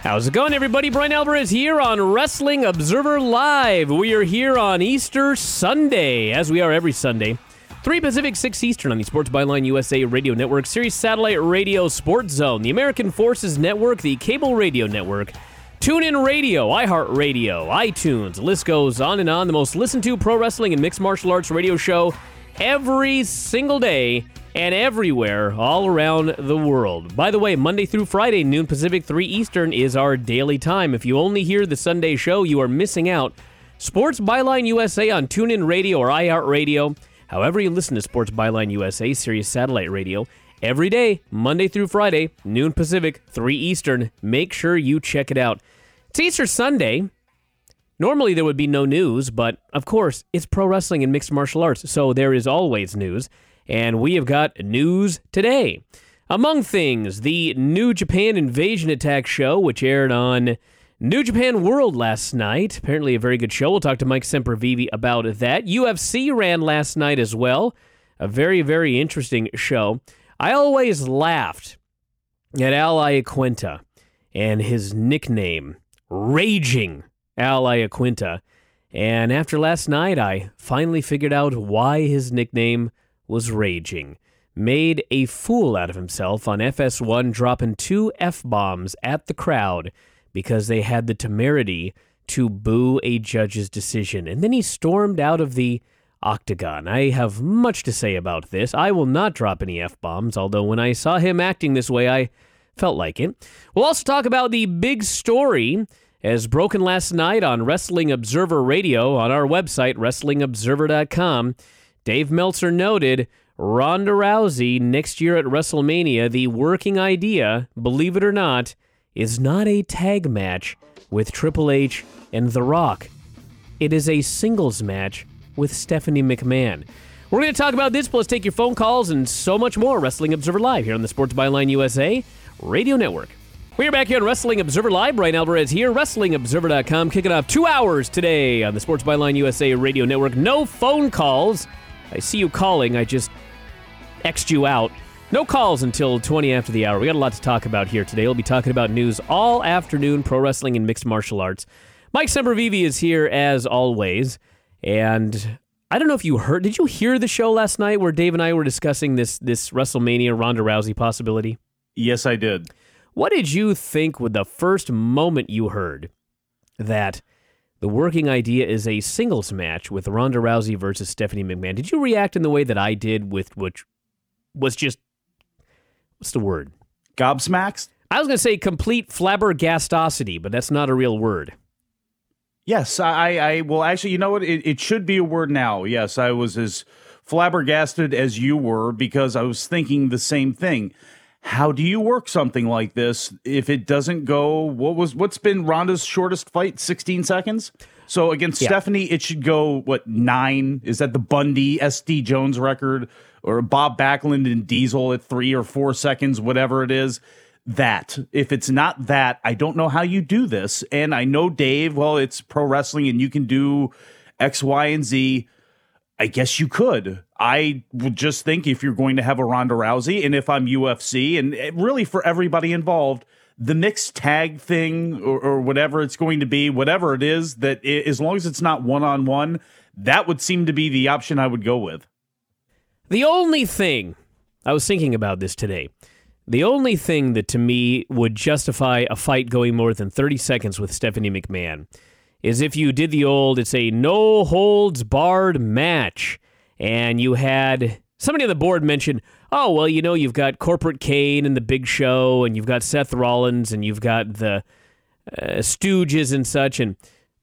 How's it going, everybody? Brian Alvarez here on Wrestling Observer Live. We are here on Easter Sunday, as we are every Sunday. 3 Pacific, 6 Eastern on the Sports Byline USA Radio Network, Sirius Satellite Radio Sports Zone, the American Forces Network, the Cable Radio Network, TuneIn Radio, iHeartRadio, iTunes, the list goes on and on. The most listened to pro wrestling and mixed martial arts radio show every single day and everywhere all around the world. By the way, Monday through Friday, noon Pacific, 3 Eastern is our daily time. If you only hear the Sunday show, you are missing out. Sports Byline USA on TuneIn Radio or iHeartRadio. However you listen to Sports Byline USA, Sirius Satellite Radio, every day, Monday through Friday, noon Pacific, 3 Eastern. Make sure you check it out. It's Easter Sunday. Normally there would be no news, but of course, it's pro wrestling and mixed martial arts, so there is always news. And we have got news today. Among things, the New Japan Invasion Attack show, which aired on New Japan World last night. Apparently a very good show. We'll talk to Mike Sempervive about that. UFC ran last night as well. A very, very interesting show. I always laughed at Al Iaquinta and his nickname, Raging Al Iaquinta. And after last night, I finally figured out why his nickname was Raging. Made a fool out of himself on FS1, dropping 2 F-bombs at the crowd because they had the temerity to boo a judge's decision. And then he stormed out of the octagon. I have much to say about this. I will not drop any F-bombs, although when I saw him acting this way, I felt like it. We'll also talk about the big story as broken last night on Wrestling Observer Radio on our website, WrestlingObserver.com. Dave Meltzer noted Ronda Rousey next year at WrestleMania, the working idea, believe it or not, is not a tag match with Triple H and The Rock. It is a singles match with Stephanie McMahon. We're going to talk about this, plus take your phone calls and so much more. Wrestling Observer Live here on the Sports Byline USA Radio Network. We're back here on Wrestling Observer Live. Brian Alvarez here, WrestlingObserver.com, kicking off 2 hours today on the Sports Byline USA Radio Network. No phone calls. I see you calling. I just X'd you out. No calls until 20 after the hour. We got a lot to talk about here today. We'll be talking about news all afternoon, pro wrestling and mixed martial arts. Mike Sempervive is here as always. And I don't know if you heard. Did you hear the show last night where Dave and I were discussing this WrestleMania Ronda Rousey possibility? Yes, I did. What did you think with the first moment you heard that the working idea is a singles match with Ronda Rousey versus Stephanie McMahon? Did you react in the way that I did with which was just, what's the word? Gobsmacked? I was going to say complete flabbergastosity, but that's not a real word. Yes, I well, actually, you know what? It should be a word now. Yes, I was as flabbergasted as you were because I was thinking the same thing. How do you work something like this if it doesn't go? What's been Ronda's shortest fight? 16 seconds. So against Stephanie, it should go 9? Is that the Bundy SD Jones record or Bob Backlund and Diesel at 3 or 4 seconds, whatever it is? That if it's not that, I don't know how you do this. And I know Dave. Well, it's pro wrestling, and you can do X, Y, and Z. I guess you could. I would just think if you're going to have a Ronda Rousey, and if I'm UFC, and really for everybody involved, the mixed tag thing or whatever it's going to be, whatever it is, that as long as it's not one-on-one, that would seem to be the option I would go with. The only thing, I was thinking about this today, the only thing that to me would justify a fight going more than 30 seconds with Stephanie McMahon is if you did the old, it's a no-holds-barred match, and you had somebody on the board mention, oh, well, you know, you've got Corporate Kane and the Big Show, and you've got Seth Rollins, and you've got the Stooges and such, and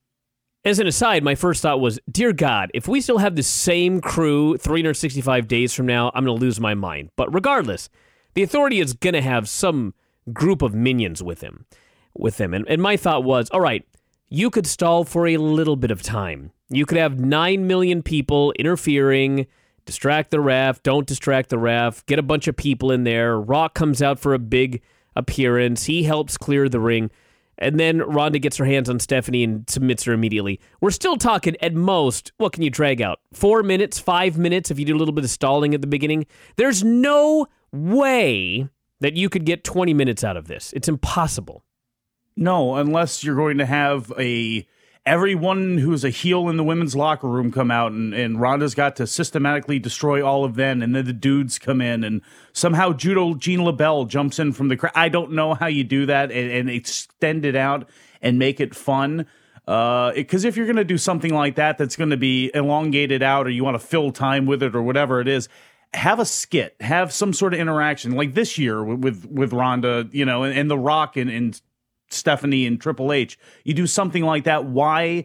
as an aside, my first thought was, dear God, if we still have the same crew 365 days from now, I'm going to lose my mind. But regardless, the Authority is going to have some group of minions with them. And my thought was, all right, you could stall for a little bit of time. You could have 9 million people interfering, distract the ref, don't distract the ref, get a bunch of people in there. Rock comes out for a big appearance. He helps clear the ring. And then Ronda gets her hands on Stephanie and submits her immediately. We're still talking at most, what can you drag out? 4 minutes, 5 minutes if you do a little bit of stalling at the beginning? There's no way that you could get 20 minutes out of this. It's impossible. No, unless you're going to have everyone who's a heel in the women's locker room come out and Ronda's got to systematically destroy all of them, and then the dudes come in and somehow Jean LaBelle jumps in from the crowd. I don't know how you do that and extend it out and make it fun. Because if you're going to do something like that that's going to be elongated out, or you want to fill time with it or whatever it is, have a skit, have some sort of interaction like this year with Ronda, and The Rock and Stephanie and Triple H. You do something like that. Why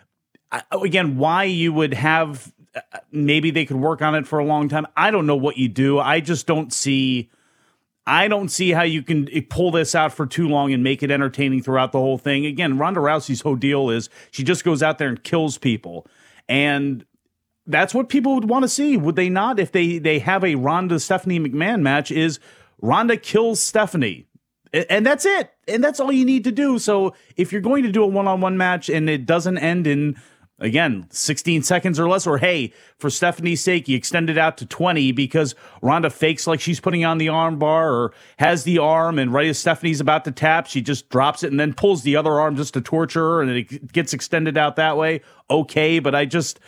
you would have, maybe they could work on it for a long time. I don't know what you do. I don't see how you can pull this out for too long and make it entertaining throughout the whole thing. Again, Ronda Rousey's whole deal is she just goes out there and kills people. And that's what people would want to see, would they not? If they have a Ronda-Stephanie McMahon match, is Ronda kills Stephanie. And that's it. And that's all you need to do. So if you're going to do a one-on-one match and it doesn't end in, again, 16 seconds or less, or hey, for Stephanie's sake, you extend it out to 20 because Ronda fakes like she's putting on the arm bar or has the arm, and right as Stephanie's about to tap, she just drops it and then pulls the other arm just to torture her, and it gets extended out that way. Okay, but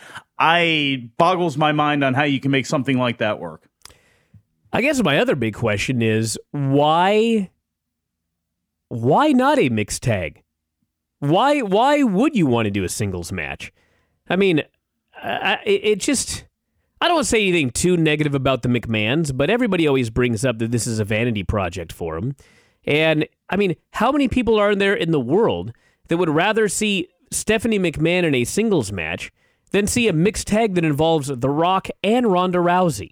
I boggles my mind on how you can make something like that work. I guess my other big question is why not a mixed tag? Why would you want to do a singles match? I mean, I don't want to say anything too negative about the McMahons, but everybody always brings up that this is a vanity project for them. And, I mean, how many people are there in the world that would rather see Stephanie McMahon in a singles match than see a mixed tag that involves The Rock and Ronda Rousey?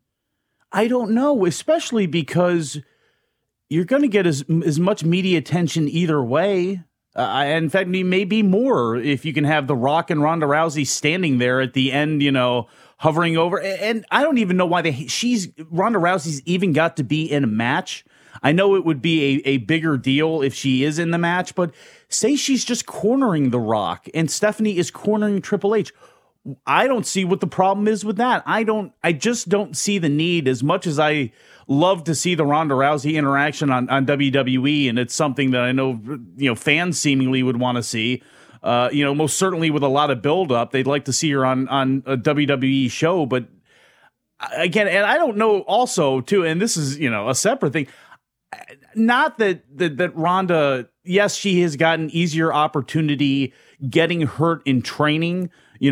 I don't know, especially because you're going to get as much media attention either way. In fact, maybe more if you can have The Rock and Ronda Rousey standing there at the end, hovering over. And I don't even know why Ronda Rousey's even got to be in a match. I know it would be a bigger deal if she is in the match, but say she's just cornering The Rock and Stephanie is cornering Triple H. I don't see what the problem is with that. I just don't see the need, as much as I love to see the Ronda Rousey interaction on WWE, and it's something that I know, fans seemingly would want to see. Most certainly with a lot of build-up, they'd like to see her on a WWE show. But again, and I don't know also, too, and this is, a separate thing, not that Ronda, yes, she has gotten easier opportunity getting hurt in training,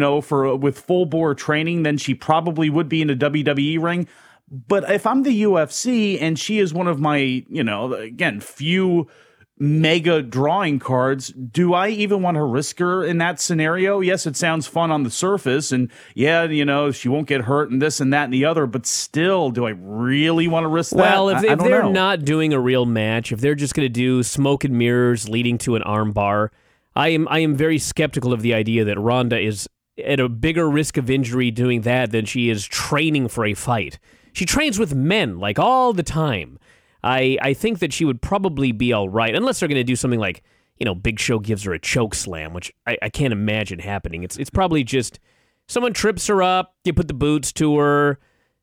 with full bore training than she probably would be in a WWE ring. But if I'm the UFC and she is one of my, again, few mega drawing cards, do I even want to risk her in that scenario? Yes, it sounds fun on the surface, and yeah, she won't get hurt and this and that and the other, but still, do I really want to risk that? Well, if they're not doing a real match, if they're just going to do smoke and mirrors leading to an arm bar, I am very skeptical of the idea that Ronda is at a bigger risk of injury doing that than she is training for a fight. She trains with men, like, all the time. I think that she would probably be all right, unless they're going to do something like, Big Show gives her a choke slam, which I can't imagine happening. It's probably just someone trips her up, you put the boots to her,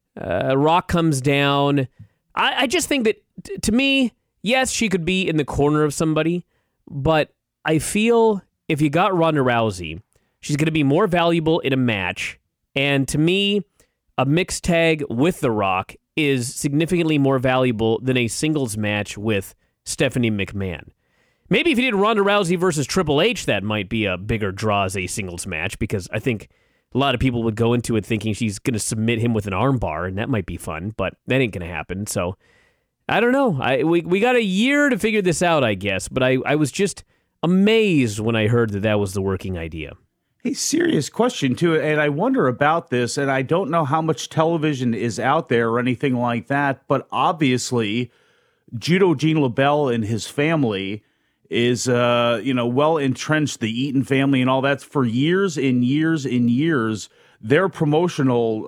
Rock comes down. I just think that, to me, yes, she could be in the corner of somebody, but I feel if you got Ronda Rousey, she's going to be more valuable in a match, and to me, a mixed tag with The Rock is significantly more valuable than a singles match with Stephanie McMahon. Maybe if you did Ronda Rousey versus Triple H, that might be a bigger draw as a singles match, because I think a lot of people would go into it thinking she's going to submit him with an armbar, and that might be fun, but that ain't going to happen. So, I don't know. We got a year to figure this out, I guess, but I was just amazed when I heard that was the working idea. Hey, serious question, too, and I wonder about this, and I don't know how much television is out there or anything like that, but obviously, Judo Gene LaBelle and his family is, well entrenched, the Eaton family and all that, for years and years and years. Their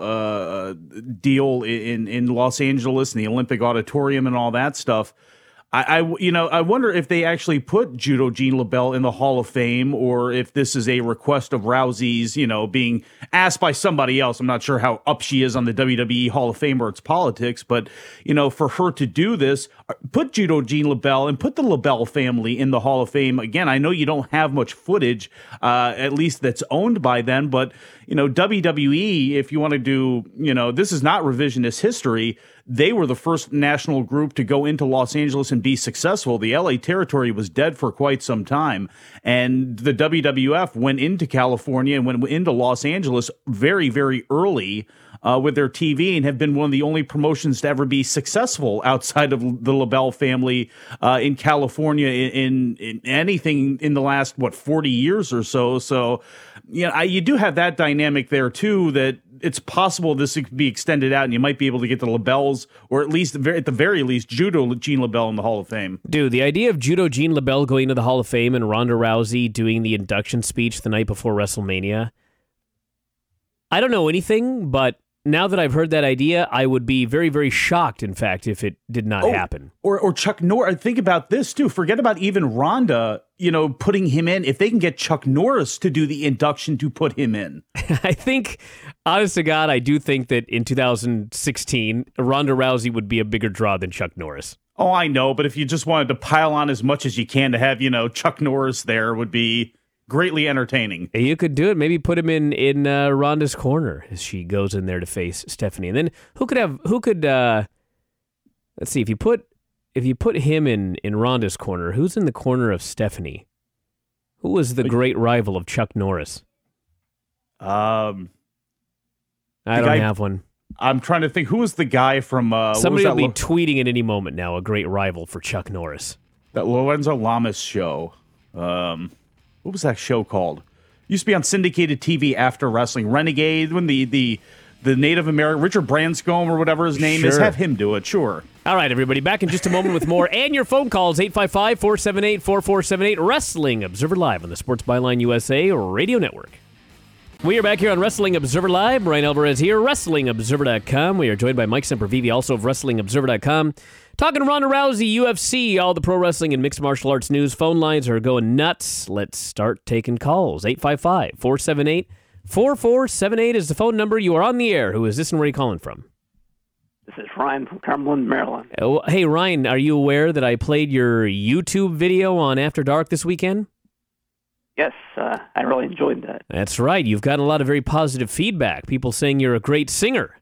promotional deal in Los Angeles and the Olympic Auditorium and all that stuff, I wonder if they actually put Judo Jean LaBelle in the Hall of Fame, or if this is a request of Rousey's, being asked by somebody else. I'm not sure how up she is on the WWE Hall of Fame or its politics, but, for her to do this, put Judo Jean LaBelle and put the LaBelle family in the Hall of Fame. Again, I know you don't have much footage, at least that's owned by them, but, WWE, if you want to do, this is not revisionist history. They were the first national group to go into Los Angeles and be successful. The LA territory was dead for quite some time. And the WWF went into California and went into Los Angeles very, very early with their TV, and have been one of the only promotions to ever be successful outside of the LaBelle family in California in anything in the last, 40 years or so. So, you do have that dynamic there, too, that it's possible this could be extended out and you might be able to get the LaBelles, or at least at the very least, Judo Jean LaBelle in the Hall of Fame. Dude, the idea of Judo Jean LaBelle going to the Hall of Fame and Ronda Rousey doing the induction speech the night before WrestleMania, I don't know anything, but now that I've heard that idea, I would be very, very shocked, in fact, if it did not happen. Or Chuck Norris. Think about this, too. Forget about even Ronda, putting him in. If they can get Chuck Norris to do the induction to put him in. I think, honest to God, I do think that in 2016, Ronda Rousey would be a bigger draw than Chuck Norris. Oh, I know. But if you just wanted to pile on as much as you can to have, Chuck Norris there would be greatly entertaining. You could do it. Maybe put him in Ronda's corner as she goes in there to face Stephanie. And then let's see, if you put him in Ronda's corner, who's in the corner of Stephanie? Who was the great rival of Chuck Norris? I don't have one. I'm trying to think. Who was the guy from... Somebody will be tweeting at any moment now, a great rival for Chuck Norris. That Lorenzo Lamas show. What was that show called? Used to be on syndicated TV after wrestling. Renegade, when the Native American, Richard Branscombe or whatever his name is, have him do it, sure. All right, everybody, back in just a moment with more. And your phone calls, 855-478-4478, Wrestling Observer Live on the Sports Byline USA Radio Network. We are back here on Wrestling Observer Live. Brian Alvarez here, WrestlingObserver.com. We are joined by Mike Sempervive, also of WrestlingObserver.com. Talking to Ronda Rousey, UFC, all the pro wrestling and mixed martial arts news. Phone lines are going nuts. Let's start taking calls. 855-478-4478 is the phone number. You are on the air. Who is this and where are you calling from? This is Ryan from Cumberland, Maryland. Oh, hey, Ryan, are you aware that I played your YouTube video on After Dark this weekend? Yes, I really enjoyed that. That's right. You've gotten a lot of very positive feedback. People saying you're a great singer.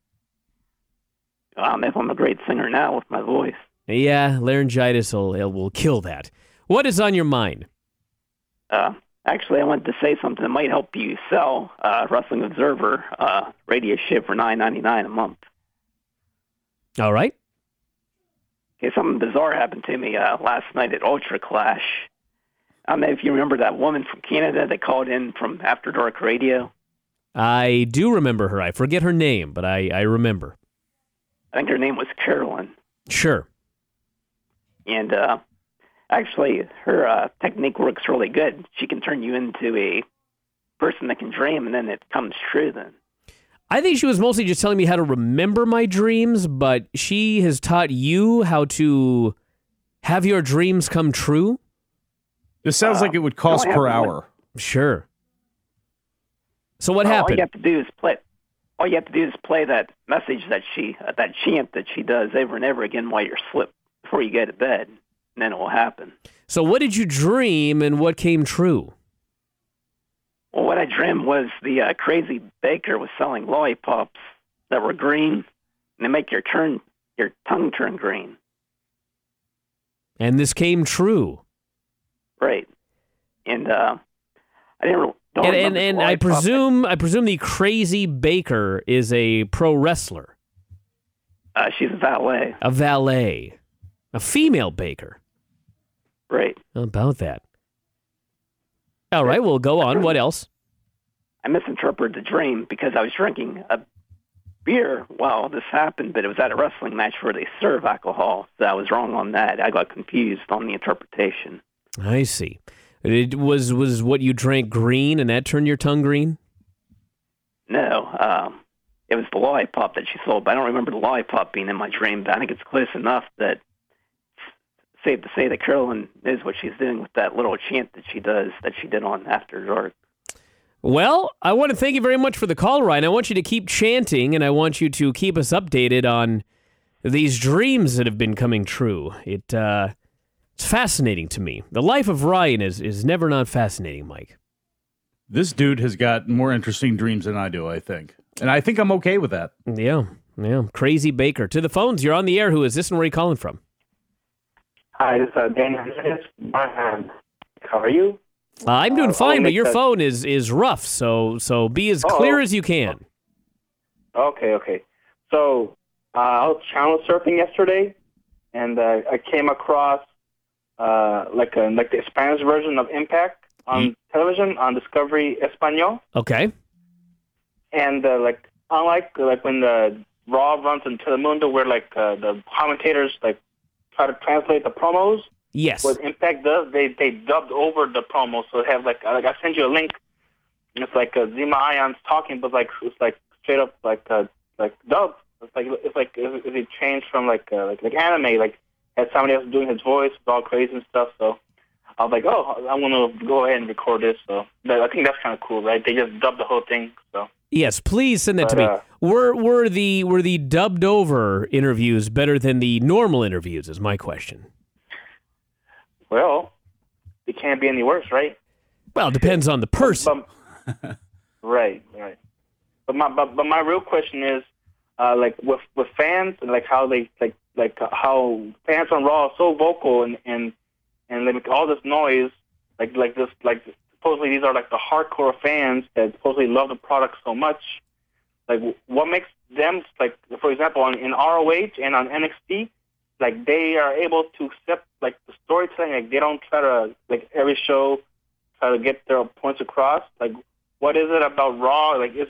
If I'm a great singer now with my voice. Yeah, laryngitis will kill that. What is on your mind? Actually, I wanted to say something that might help you sell Wrestling Observer radio ship for $9.99 a month. All right. Okay, something bizarre happened to me last night at Ultra Clash. I don't know if you remember that woman from Canada that called in from After Dark Radio. I do remember her. I forget her name, but I remember. I think her name was Carolyn. Sure. And actually, her technique works really good. She can turn you into a person that can dream, and then it comes true then. I think she was mostly just telling me how to remember my dreams, but she has taught you how to have your dreams come true? This sounds like it would cost per hour. Sure. So what happened? All you have to do is play that message that that chant that she does over and over again while you're asleep before you go to bed, and then it will happen. So what did you dream and what came true? Well, what I dreamed was the crazy baker was selling lollipops that were green, and they make your tongue turn green. And this came true. Right. And I didn't. And I presume the crazy baker is a pro wrestler. She's a valet. A valet. A female baker. Right. How about that? All right, well, go on. What else? I misinterpreted the dream because I was drinking a beer while this happened, but it was at a wrestling match where they serve alcohol. So I was wrong on that. I got confused on the interpretation. I see. It was what you drank green, and that turned your tongue green? No, it was the lollipop that she sold, but I don't remember the lollipop being in my dream, but I think it's close enough that safe to say that Carolyn knows what she's doing with that little chant that she did on After Dark. Well, I want to thank you very much for the call, Ryan. I want you to keep chanting, and I want you to keep us updated on these dreams that have been coming true. It's fascinating to me. The life of Ryan is never not fascinating, Mike. This dude has got more interesting dreams than I do, I think. And I think I'm okay with that. Yeah. Crazy Baker. To the phones, you're on the air. Who is this and where are you calling from? Hi, this is Daniel. How are you? I'm doing fine, but your phone is rough, so be as clear as you can. Okay. So I was channel surfing yesterday, and I came across like the Spanish version of Impact on television on Discovery Español. Okay. And unlike when the Raw runs in Telemundo, where the commentators try to translate the promos. Yes. What Impact does, they dubbed over the promo, so they have I send you a link. And it's Zima Ion's talking, but it's straight up dubbed. It's like if it changed from anime, had somebody else doing his voice, with all crazy and stuff. So I was like, I want to go ahead and record this. So I think that's kind of cool, right? They just dubbed the whole thing. So yes, please send that to me. Were the dubbed over interviews better than the normal interviews? Is my question. Well, it can't be any worse, right? Well, it depends on the person. Right. But my real question is, with fans and how they how fans on Raw are so vocal and they make all this noise, supposedly these are the hardcore fans that supposedly love the product so much. What makes them for example in ROH and on NXT? They are able to accept the storytelling. They don't try to every show try to get their points across. What is it about Raw? Is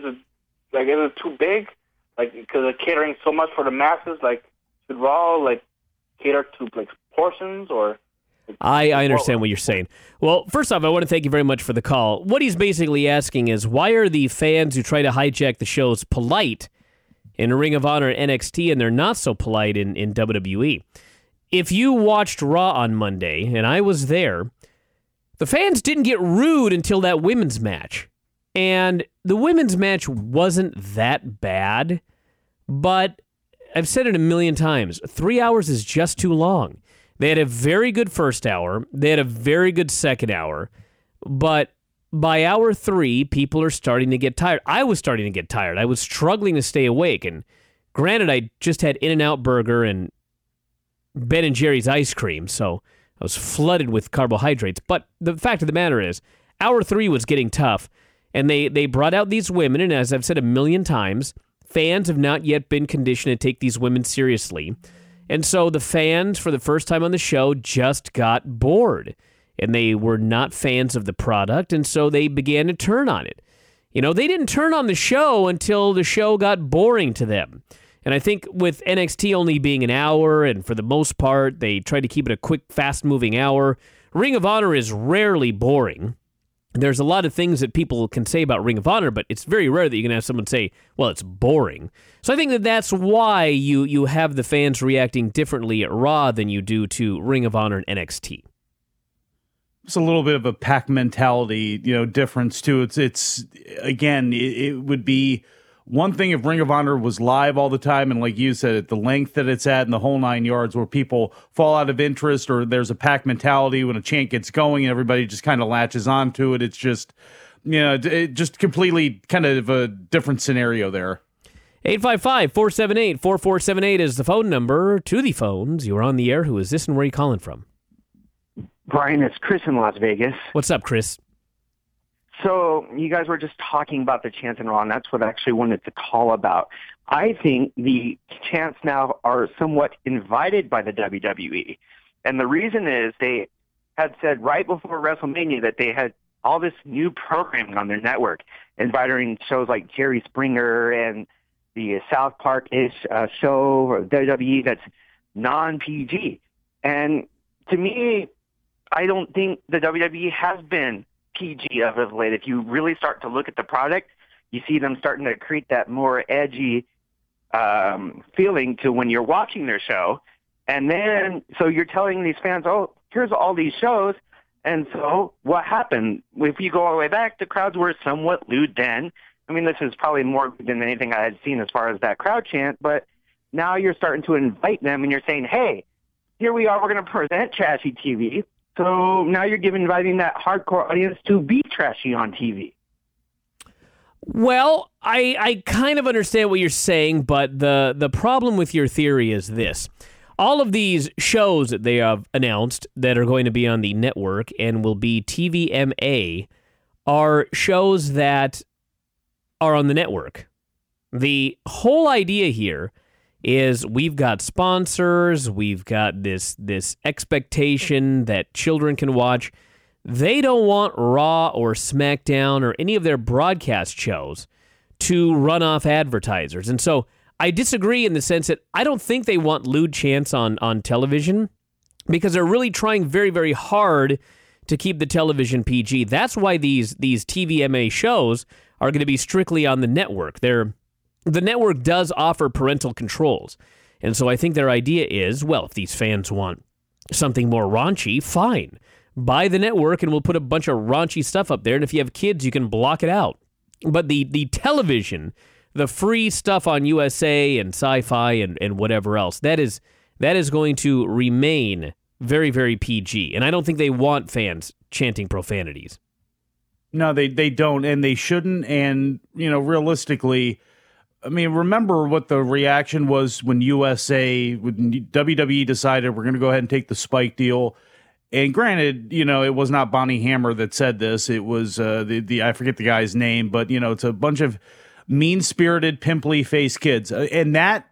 it too big? Because they're catering so much for the masses. Should Raw cater to portions or? I understand what you're saying. Well, first off, I want to thank you very much for the call. What he's basically asking is, why are the fans who try to hijack the shows polite in Ring of Honor and NXT, and they're not so polite in WWE? If you watched Raw on Monday, and I was there, the fans didn't get rude until that women's match. And the women's match wasn't that bad, but I've said it a million times, 3 hours is just too long. They had a very good first hour, they had a very good second hour, but by hour 3, people are starting to get tired. I was starting to get tired. I was struggling to stay awake. And granted, I just had In-N-Out Burger and Ben & Jerry's ice cream, so I was flooded with carbohydrates. But the fact of the matter is, hour 3 was getting tough. And they brought out these women, and as I've said a million times, fans have not yet been conditioned to take these women seriously. And so the fans, for the first time on the show, just got bored. And they were not fans of the product, and so they began to turn on it. They didn't turn on the show until the show got boring to them. And I think with NXT only being an hour, and for the most part, they tried to keep it a quick, fast-moving hour, Ring of Honor is rarely boring. There's a lot of things that people can say about Ring of Honor, but it's very rare that you can have someone say, well, it's boring. So I think that's why you have the fans reacting differently at Raw than you do to Ring of Honor and NXT. It's a little bit of a pack mentality, difference too. It's again, it would be one thing if Ring of Honor was live all the time, and like you said, at the length that it's at and the whole 9 yards, where people fall out of interest or there's a pack mentality when a chant gets going and everybody just kind of latches onto it. It's just, it just completely kind of a different scenario there. 855-478-4478 is the phone number. To the phones, you're on the air. Who is this and where are you calling from? Brian, it's Chris in Las Vegas. What's up, Chris? So you guys were just talking about the chants in Raw, and that's what I actually wanted to call about. I think the chants now are somewhat invited by the WWE. And the reason is they had said right before WrestleMania that they had all this new programming on their network, inviting shows like Jerry Springer and the South Park-ish show or WWE that's non-PG. And to me, I don't think the WWE has been PG as of late. If you really start to look at the product, you see them starting to create that more edgy feeling to when you're watching their show. And then, so you're telling these fans, oh, here's all these shows. And so what happened? If you go all the way back, the crowds were somewhat lewd then. I mean, this is probably more than anything I had seen as far as that crowd chant, but now you're starting to invite them and you're saying, hey, here we are, we're going to present trashy TV. So now you're inviting that hardcore audience to be trashy on TV. Well, I kind of understand what you're saying, but the problem with your theory is this. All of these shows that they have announced that are going to be on the network and will be TVMA are shows that are on the network. The whole idea here is we've got sponsors, we've got this expectation that children can watch. They don't want Raw or SmackDown or any of their broadcast shows to run off advertisers. And so I disagree in the sense that I don't think they want lewd chants on television because they're really trying very, very hard to keep the television PG. That's why these TVMA shows are going to be strictly on the network. The network does offer parental controls. And so I think their idea is, well, if these fans want something more raunchy, fine. Buy the network and we'll put a bunch of raunchy stuff up there. And if you have kids, you can block it out. But the television, the free stuff on USA and Sci-Fi and whatever else, that is going to remain very, very PG. And I don't think they want fans chanting profanities. No, they don't, and they shouldn't. And, realistically, I mean, remember what the reaction was when WWE decided we're going to go ahead and take the Spike deal. And granted, it was not Bonnie Hammer that said this. It was I forget the guy's name, but it's a bunch of mean-spirited, pimply-faced kids. And that,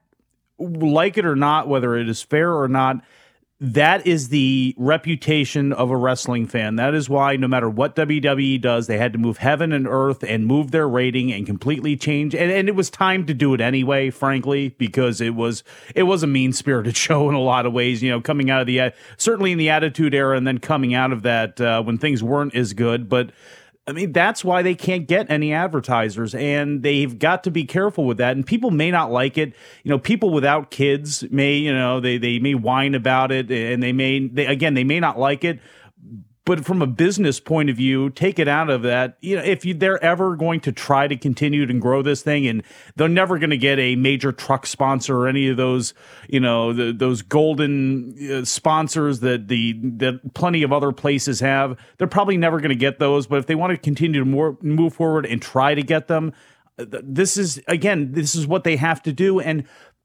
like it or not, whether it is fair or not, that is the reputation of a wrestling fan. That is why no matter what WWE does, they had to move heaven and earth and move their rating and completely change. And it was time to do it anyway, frankly, because it was a mean-spirited show in a lot of ways, coming out of certainly in the Attitude Era and then coming out of that when things weren't as good. But I mean, that's why they can't get any advertisers, and they've got to be careful with that. And people may not like it. People without kids may, they may whine about it, and they may not like it. But from a business point of view, take it out of that. If they're ever going to try to continue to grow this thing, and they're never going to get a major truck sponsor or any of those, those golden sponsors that plenty of other places have, they're probably never going to get those. But if they want to continue to move forward and try to get them, this is what they have to do. And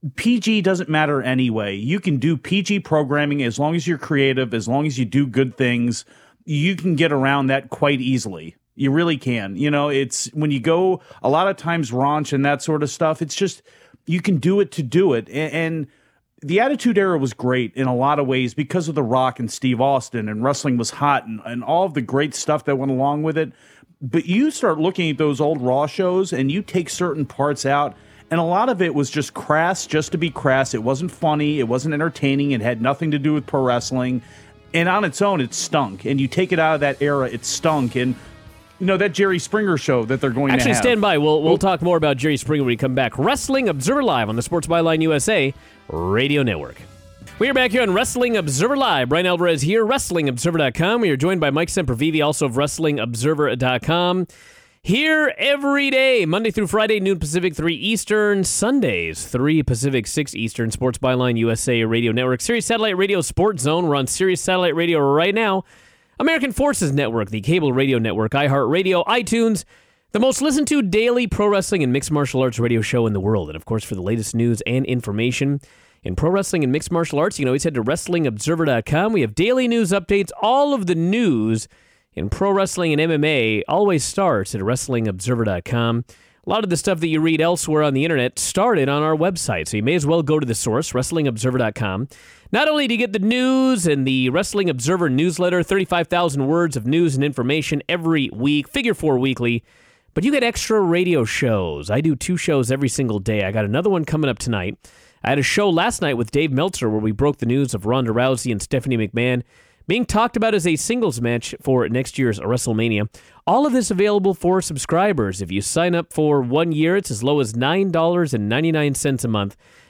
PG doesn't matter anyway. You can do PG programming as long as you're creative, as long as you do good things. You can get around that quite easily. You really can. It's when you go a lot of times raunch and that sort of stuff, it's just you can do it to do it. And the Attitude Era was great in a lot of ways because of The Rock and Steve Austin, and wrestling was hot and all of the great stuff that went along with it. But you start looking at those old Raw shows and you take certain parts out, and a lot of it was just crass, just to be crass. It wasn't funny. It wasn't entertaining. It had nothing to do with pro wrestling. And on its own, it stunk. And you take it out of that era, it stunk. And, that Jerry Springer show that they're going to have. Actually, stand by. We'll talk more about Jerry Springer when we come back. Wrestling Observer Live on the Sports Byline USA Radio Network. We are back here on Wrestling Observer Live. Brian Alvarez here, WrestlingObserver.com. We are joined by Mike Sempervive, also of WrestlingObserver.com. Here every day, Monday through Friday, noon Pacific, 3 Eastern, Sundays, 3 Pacific, 6 Eastern, Sports Byline USA Radio Network, Sirius Satellite Radio Sports Zone. We're on Sirius Satellite Radio right now. American Forces Network, the cable radio network, iHeartRadio, iTunes, the most listened to daily pro wrestling and mixed martial arts radio show in the world. And of course, for the latest news and information in pro wrestling and mixed martial arts, you can always head to WrestlingObserver.com. We have daily news updates. All of the news in pro wrestling and MMA always starts at WrestlingObserver.com. A lot of the stuff that you read elsewhere on the internet started on our website, so you may as well go to the source, WrestlingObserver.com. Not only do you get the news and the Wrestling Observer newsletter, 35,000 words of news and information every week, Figure 4 weekly, but you get extra radio shows. I do 2 shows every single day. I got another one coming up tonight. I had a show last night with Dave Meltzer where we broke the news of Ronda Rousey and Stephanie McMahon being talked about as a singles match for next year's WrestleMania. All of this available for subscribers. If you sign up for 1 year, it's as low as $9.99 a month.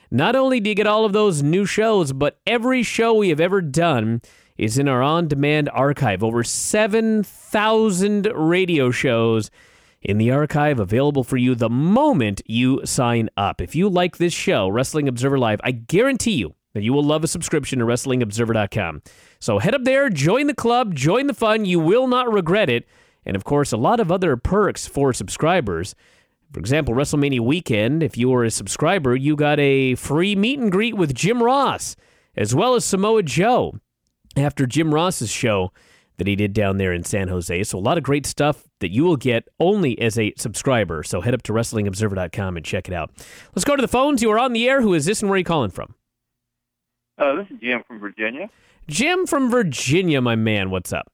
Not only do you get all of those new shows, but every show we have ever done is in our on-demand archive. Over 7,000 radio shows in the archive available for you the moment you sign up. If you like this show, Wrestling Observer Live, I guarantee you that you will love a subscription to WrestlingObserver.com. So head up there, join the club, join the fun. You will not regret it. And, of course, a lot of other perks for subscribers. For example, WrestleMania weekend, if you were a subscriber, you got a free meet and greet with Jim Ross, as well as Samoa Joe, after Jim Ross's show that he did down there in San Jose. So a lot of great stuff that you will get only as a subscriber. So head up to WrestlingObserver.com and check it out. Let's go to the phones. You are on the air. Who is this and where are you calling from? This is Jim from Virginia. Jim from Virginia, my man. What's up?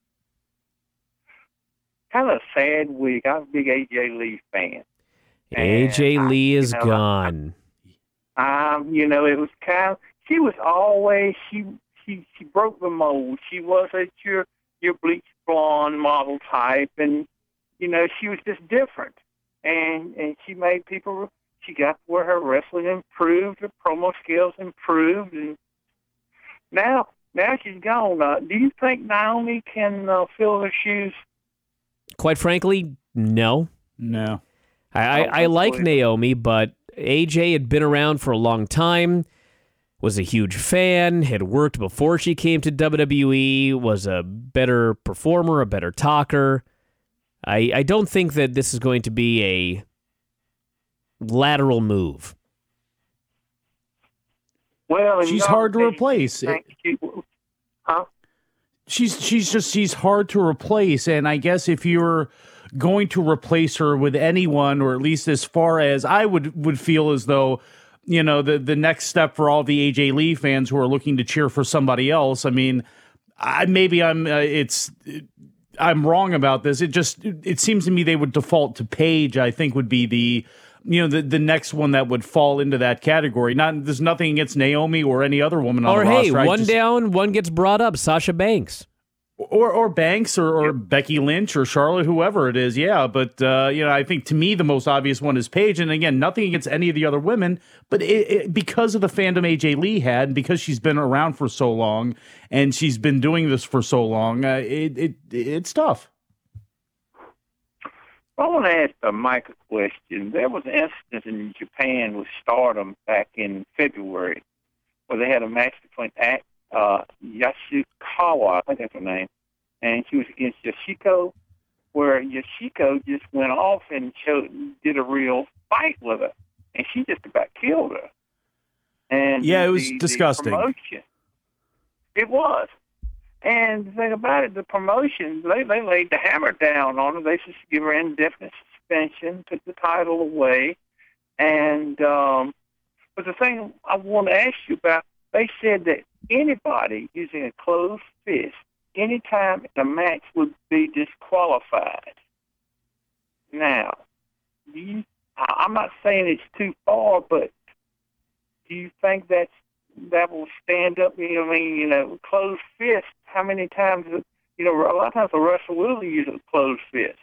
Kind of a sad week. I'm a big AJ Lee fan. AJ Lee is gone. It was kind of, she was always, she broke the mold. She wasn't your bleach blonde model type, and, she was just different. And she made people, she got where her wrestling improved, her promo skills improved, and now she's gone. Do you think Naomi can fill her shoes? Quite frankly, no. No. I like Naomi, but AJ had been around for a long time, was a huge fan, had worked before she came to WWE, was a better performer, a better talker. I don't think that this is going to be a lateral move. Well, she's hard to replace. Huh? She's hard to replace, and I guess if you're going to replace her with anyone, or at least as far as I would feel as though, the next step for all the AJ Lee fans who are looking to cheer for somebody else. I mean, I'm wrong about this. It seems to me they would default to Paige. I think would be the next one that would fall into that category. There's nothing against Naomi or any other woman on the roster. Or hey, down, one gets brought up. Sasha Banks. Or Banks or Becky Lynch or Charlotte, whoever it is, yeah. But, I think to me the most obvious one is Paige. And again, nothing against any of the other women, but because of the fandom AJ Lee had, and because she's been around for so long, and she's been doing this for so long, it's tough. I want to ask Mike a question. There was an incident in Japan with Stardom back in February where they had a match between Yashikawa, I think that's her name, and she was against Yoshiko, where Yoshiko just went off and did a real fight with her, and she just about killed her. And yeah, it was disgusting. It was. And the thing about it, the promotion, they laid the hammer down on her. They just give her indefinite suspension, took the title away. And but the thing I want to ask you about, they said that anybody using a closed fist anytime in a match would be disqualified. Now, I'm not saying it's too far, but do you think that will stand up? Closed fist, how many times, a lot of times a wrestler will use a closed fist.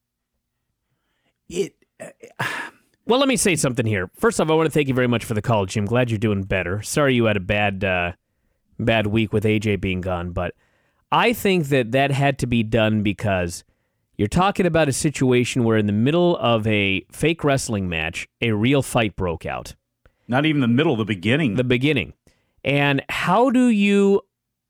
Well, let me say something here. First off, I want to thank you very much for the call, Jim. Glad you're doing better. Sorry you had a bad week with AJ being gone, but I think that had to be done because you're talking about a situation where in the middle of a fake wrestling match, a real fight broke out. Not even the middle, the beginning. The beginning. And how do you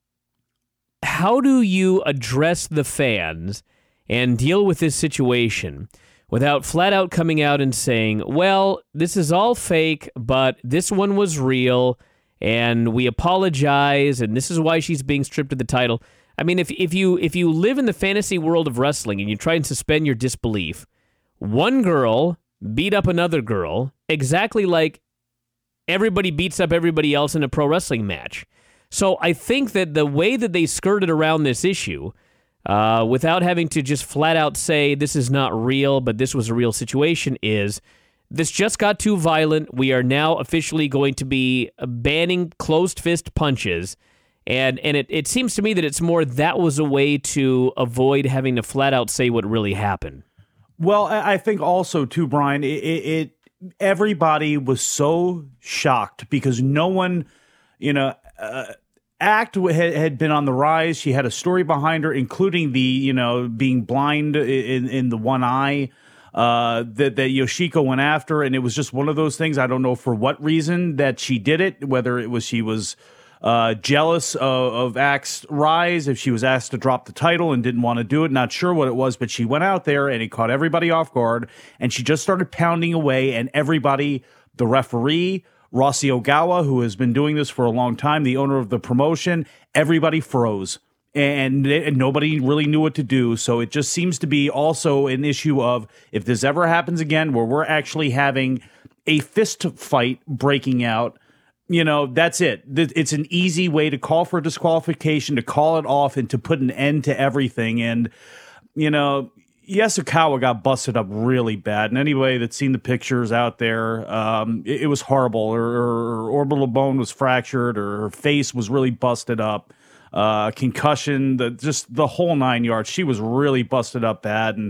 address the fans and deal with this situation without flat out coming out and saying, well, this is all fake, but this one was real, and we apologize, and this is why she's being stripped of the title? I mean, if you live in the fantasy world of wrestling and you try and suspend your disbelief, one girl beat up another girl exactly like everybody beats up everybody else in a pro wrestling match. So I think that the way that they skirted around this issue, without having to just flat out say this is not real, but this was a real situation, is this just got too violent. We are now officially going to be banning closed fist punches. And it seems to me that it's more that was a way to avoid having to flat out say what really happened. Well, I think also too, Brian, it everybody was so shocked because no one, Act had been on the rise. She had a story behind her, including the, being blind in the one eye that Yoshiko went after. And it was just one of those things. I don't know for what reason that she did it, whether it was she was jealous of Act's rise, if she was asked to drop the title and didn't want to do it. Not sure what it was, but she went out there and it caught everybody off guard. And she just started pounding away, and everybody, the referee, Rossi Ogawa, who has been doing this for a long time, the owner of the promotion, everybody froze. And nobody really knew what to do. So it just seems to be also an issue of, if this ever happens again where we're actually having a fist fight breaking out, that's it. It's an easy way to call for disqualification, to call it off, and to put an end to everything. And, Yasukawa got busted up really bad. And anybody that's seen the pictures out there, it was horrible. Her orbital bone was fractured, or her face was really busted up. Concussion, just the whole 9 yards. She was really busted up bad. And,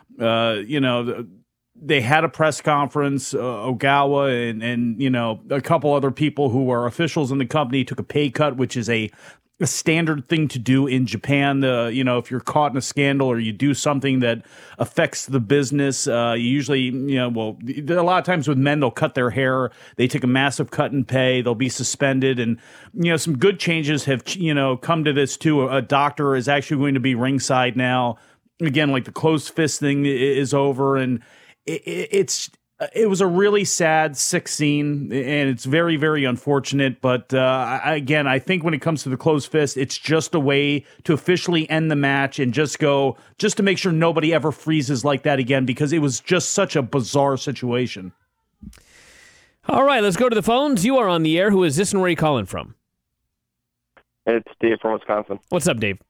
they had a press conference. Ogawa and a couple other people who are officials in the company took a pay cut, which is a standard thing to do in Japan. If you're caught in a scandal or you do something that affects the business, you usually, a lot of times with men, they'll cut their hair. They take a massive cut in pay. They'll be suspended. And, some good changes have, come to this too. A doctor is actually going to be ringside now. Again, like the closed fist thing is over. And it was a really sad, sick scene, and it's very, very unfortunate. But again, I think when it comes to the closed fist, it's just a way to officially end the match and just to make sure nobody ever freezes like that again, because it was just such a bizarre situation. All right, let's go to the phones. You are on the air. Who is this, and where are you calling from? It's Dave from Wisconsin. What's up, Dave?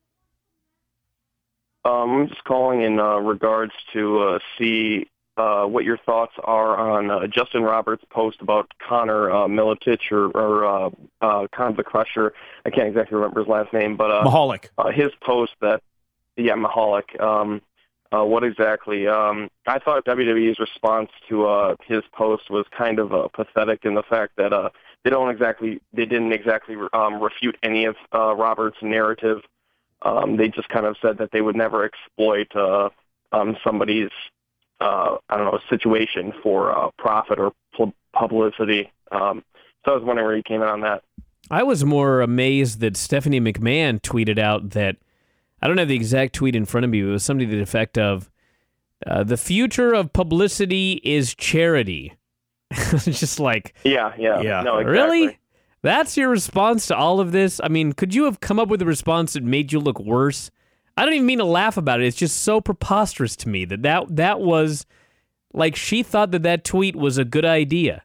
I'm just calling in regards to see what your thoughts are on Justin Roberts' post about Connor Miletich or Connor the Crusher. I can't exactly remember his last name, but Mahalik. His post Mahalik. What exactly? I thought WWE's response to his post was kind of pathetic in the fact that they didn't exactly refute any of Roberts' narrative. They just kind of said that they would never exploit somebody's situation for profit or publicity. So I was wondering where you came in on that. I was more amazed that Stephanie McMahon tweeted out that, I don't have the exact tweet in front of me, but it was something to the effect of, the future of publicity is charity. It's just like... Yeah. No, exactly. Really? That's your response to all of this? I mean, could you have come up with a response that made you look worse? I don't even mean to laugh about it. It's just so preposterous to me that was like she thought that tweet was a good idea.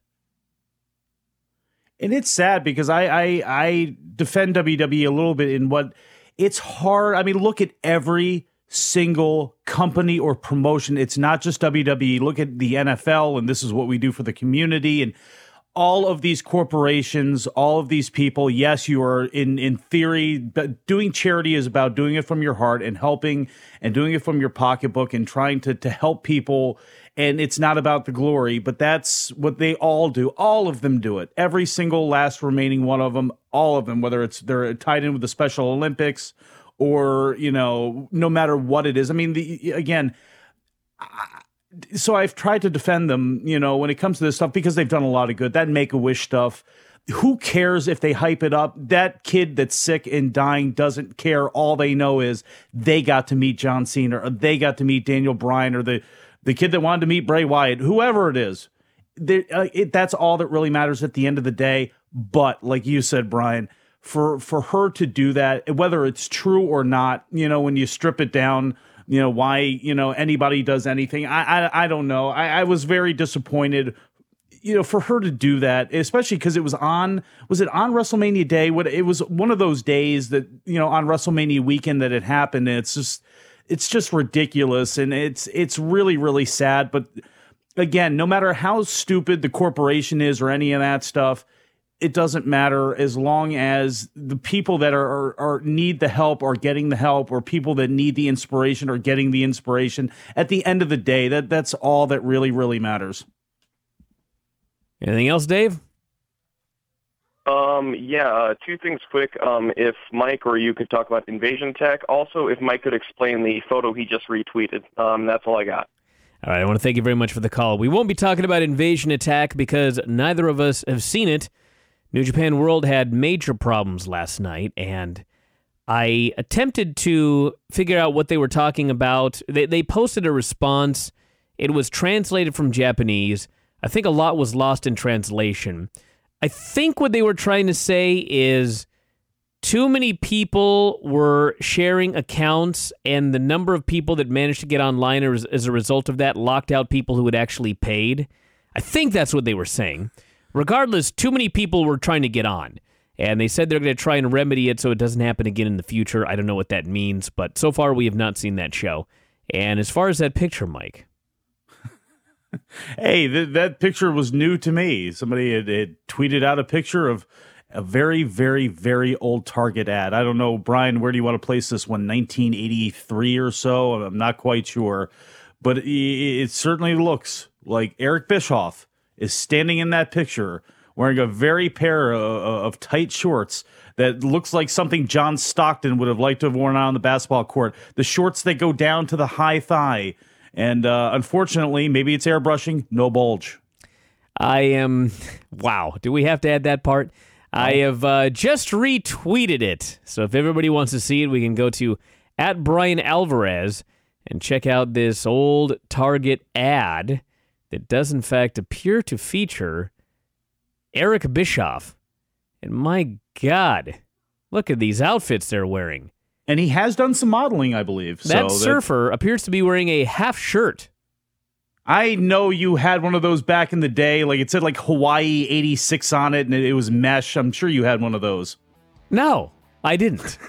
And it's sad because I defend WWE a little bit in what it's hard. I mean, look at every single company or promotion. It's not just WWE. Look at the NFL, and this is what we do for the community. And all of these corporations, all of these people, yes, you are in theory, but doing charity is about doing it from your heart and helping and doing it from your pocketbook and trying to help people. And it's not about the glory, but that's what they all do. All of them do it. Every single last remaining one of them, all of them, whether they're tied in with the Special Olympics or, no matter what it is. I mean, so I've tried to defend them, when it comes to this stuff, because they've done a lot of good. That Make-A-Wish stuff, who cares if they hype it up? That kid that's sick and dying doesn't care. All they know is they got to meet John Cena, or they got to meet Daniel Bryan, or the kid that wanted to meet Bray Wyatt, whoever it is. That's all that really matters at the end of the day. But like you said, Brian, for her to do that, whether it's true or not, when you strip it down, why, anybody does anything. I don't know. I was very disappointed, for her to do that, especially because was it on WrestleMania Day? It was one of those days that, on WrestleMania weekend that it happened. And it's just ridiculous. And it's really, really sad. But again, no matter how stupid the corporation is or any of that stuff, it doesn't matter as long as the people that are need the help are getting the help, or people that need the inspiration are getting the inspiration. At the end of the day, that's all that really, really matters. Anything else, Dave? Two things quick. If Mike or you could talk about Invasion Tech. Also, if Mike could explain the photo he just retweeted. That's all I got. All right, I want to thank you very much for the call. We won't be talking about Invasion Attack because neither of us have seen it. New Japan World had major problems last night, and I attempted to figure out what they were talking about. They posted a response. It was translated from Japanese. I think a lot was lost in translation. I think what they were trying to say is too many people were sharing accounts, and the number of people that managed to get online as a result of that locked out people who had actually paid. I think that's what they were saying. Regardless, too many people were trying to get on, and they said they're going to try and remedy it so it doesn't happen again in the future. I don't know what that means, but so far we have not seen that show. And as far as that picture, Mike. Hey, that picture was new to me. Somebody had tweeted out a picture of a very, very, very old Target ad. I don't know, Brian, where do you want to place this one? 1983 or so? I'm not quite sure. But it certainly looks like Eric Bischoff is standing in that picture wearing a very pair of tight shorts that looks like something John Stockton would have liked to have worn out on the basketball court. The shorts that go down to the high thigh. And unfortunately, maybe it's airbrushing, no bulge. Wow. Do we have to add that part? No. I have just retweeted it. So if everybody wants to see it, we can go to @BrianAlvarez and check out this old Target ad that does, in fact, appear to feature Eric Bischoff. And my God, look at these outfits they're wearing. And he has done some modeling, I believe. That surfer appears to be wearing a half shirt. I know you had one of those back in the day. Like it said like Hawaii 86 on it, and it was mesh. I'm sure you had one of those. No, I didn't.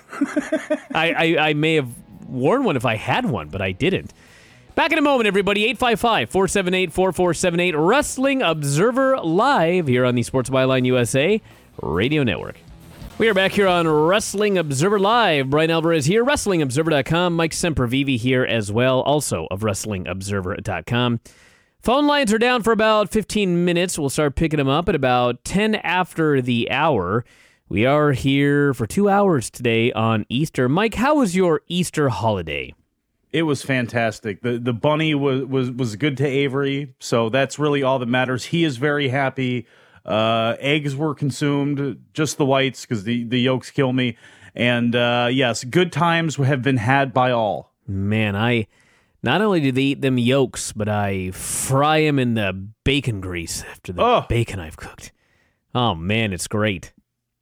I may have worn one if I had one, but I didn't. Back in a moment, everybody. 855-478-4478. Wrestling Observer Live here on the Sports Byline USA Radio Network. We are back here on Wrestling Observer Live. Brian Alvarez here, WrestlingObserver.com. Mike Sempervive here as well, also of WrestlingObserver.com. Phone lines are down for about 15 minutes. We'll start picking them up at about 10 after the hour. We are here for 2 hours today on Easter. Mike, how was your Easter holiday? It was fantastic. The bunny was good to Avery, so that's really all that matters. He is very happy. Eggs were consumed, just the whites, because the yolks kill me. And yes, good times have been had by all. Man, I not only did they eat them yolks, but I fry them in the bacon grease after the bacon I've cooked. Oh, man, it's great.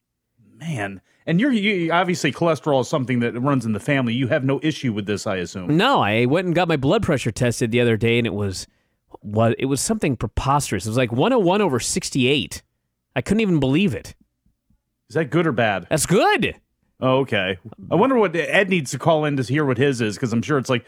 Man. And you obviously, cholesterol is something that runs in the family. You have no issue with this, I assume. No, I went and got my blood pressure tested the other day, and it was something preposterous. It was like 101/68. I couldn't even believe it. Is that good or bad? That's good. Oh, okay. I wonder what Ed needs to call in to hear what his is, because I'm sure it's like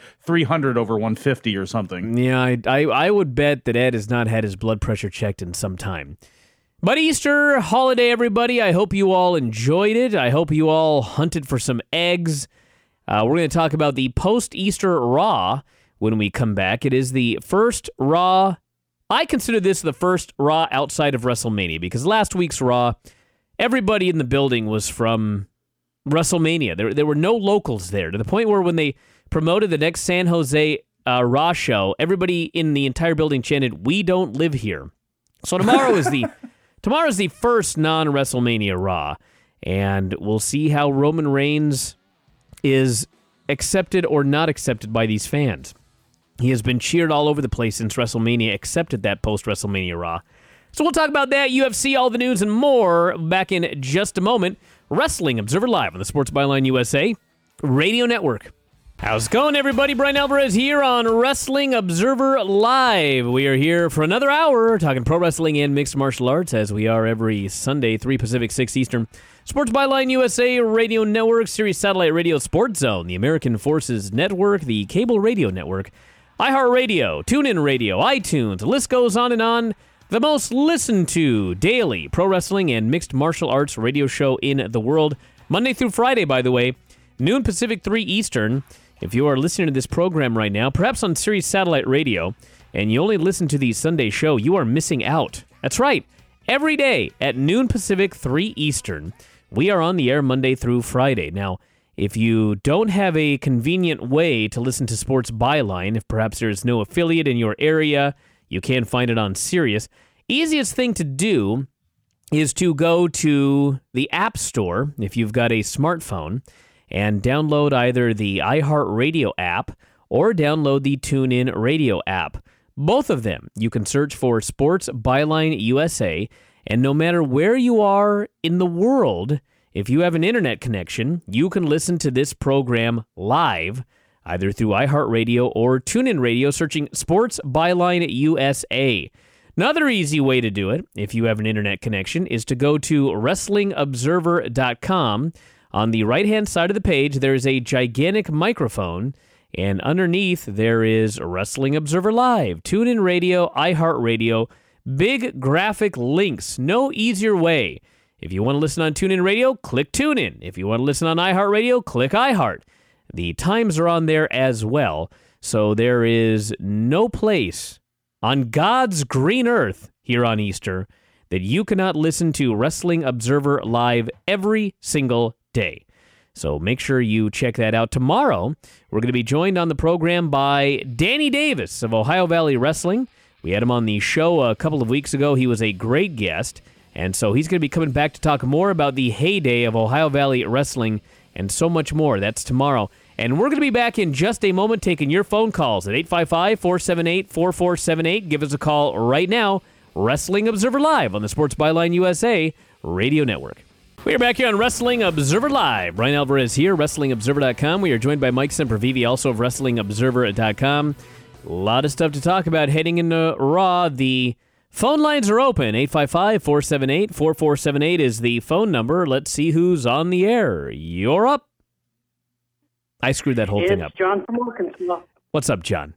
300/150 or something. Yeah, I would bet that Ed has not had his blood pressure checked in some time. But Easter holiday, everybody. I hope you all enjoyed it. I hope you all hunted for some eggs. We're going to talk about the post-Easter Raw when we come back. It is the first Raw. I consider this the first Raw outside of WrestleMania, because last week's Raw, everybody in the building was from WrestleMania. There were no locals there, to the point where when they promoted the next San Jose Raw show, everybody in the entire building chanted, "We don't live here." So tomorrow is the first non-WrestleMania Raw, and we'll see how Roman Reigns is accepted or not accepted by these fans. He has been cheered all over the place since WrestleMania accepted that post-WrestleMania Raw. So we'll talk about that, UFC, all the news, and more back in just a moment. Wrestling Observer Live on the Sports Byline USA Radio Network. How's it going, everybody? Brian Alvarez here on Wrestling Observer Live. We are here for another hour talking pro wrestling and mixed martial arts, as we are every Sunday, 3 Pacific, 6 Eastern. Sports Byline USA Radio Network, Sirius Satellite Radio, Sports Zone, the American Forces Network, the Cable Radio Network, iHeartRadio, TuneIn Radio, iTunes. The list goes on and on. The most listened to daily pro wrestling and mixed martial arts radio show in the world. Monday through Friday, by the way, noon Pacific, 3 Eastern. If you are listening to this program right now, perhaps on Sirius Satellite Radio, and you only listen to the Sunday show, you are missing out. That's right. Every day at noon Pacific, 3 Eastern, we are on the air Monday through Friday. Now, if you don't have a convenient way to listen to Sports Byline, if perhaps there's no affiliate in your area, you can't find it on Sirius, easiest thing to do is to go to the App Store, if you've got a smartphone, and download either the iHeartRadio app or download the TuneIn Radio app. Both of them, you can search for Sports Byline USA, and no matter where you are in the world, if you have an internet connection, you can listen to this program live, either through iHeartRadio or TuneIn Radio, searching Sports Byline USA. Another easy way to do it, if you have an internet connection, is to go to WrestlingObserver.com. On the right-hand side of the page, there's a gigantic microphone, and underneath there is Wrestling Observer Live, TuneIn Radio, iHeartRadio, big graphic links. No easier way. If you want to listen on TuneIn Radio, click TuneIn. If you want to listen on iHeartRadio, click iHeart. The times are on there as well, so there is no place on God's green earth here on Easter that you cannot listen to Wrestling Observer Live every single day. So make sure you check that out. Tomorrow, we're going to be joined on the program by Danny Davis of Ohio Valley Wrestling. We had him on the show a couple of weeks ago. He was a great guest. And so he's going to be coming back to talk more about the heyday of Ohio Valley Wrestling and so much more. That's tomorrow. And we're going to be back in just a moment taking your phone calls at 855-478-4478. Give us a call right now. Wrestling Observer Live on the Sports Byline USA Radio Network. We are back here on Wrestling Observer Live. Brian Alvarez here, WrestlingObserver.com. We are joined by Mike Sempervive, also of WrestlingObserver.com. A lot of stuff to talk about heading into Raw. The phone lines are open. 855-478-4478 is the phone number. Let's see who's on the air. You're up. I screwed that whole thing up. It's John from Arkansas. What's up, John?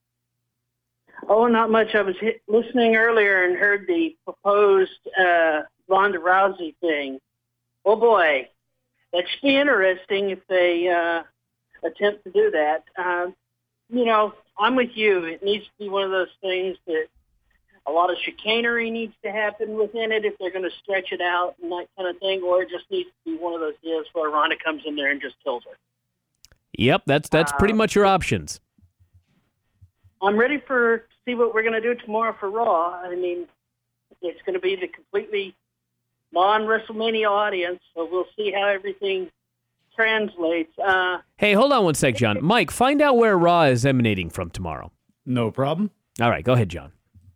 Oh, not much. I was listening earlier and heard the proposed Ronda Rousey thing. Oh, boy. That should be interesting if they attempt to do that. I'm with you. It needs to be one of those things that a lot of chicanery needs to happen within it if they're going to stretch it out and that kind of thing, or it just needs to be one of those deals where Ronda comes in there and just kills her. Yep, that's pretty much your options. I'm ready to see what we're going to do tomorrow for Raw. I mean, it's going to be the completely non-WrestleMania audience, so we'll see how everything translates. Hey, hold on one sec, John. Mike, find out where Raw is emanating from tomorrow. No problem. All right, go ahead, John.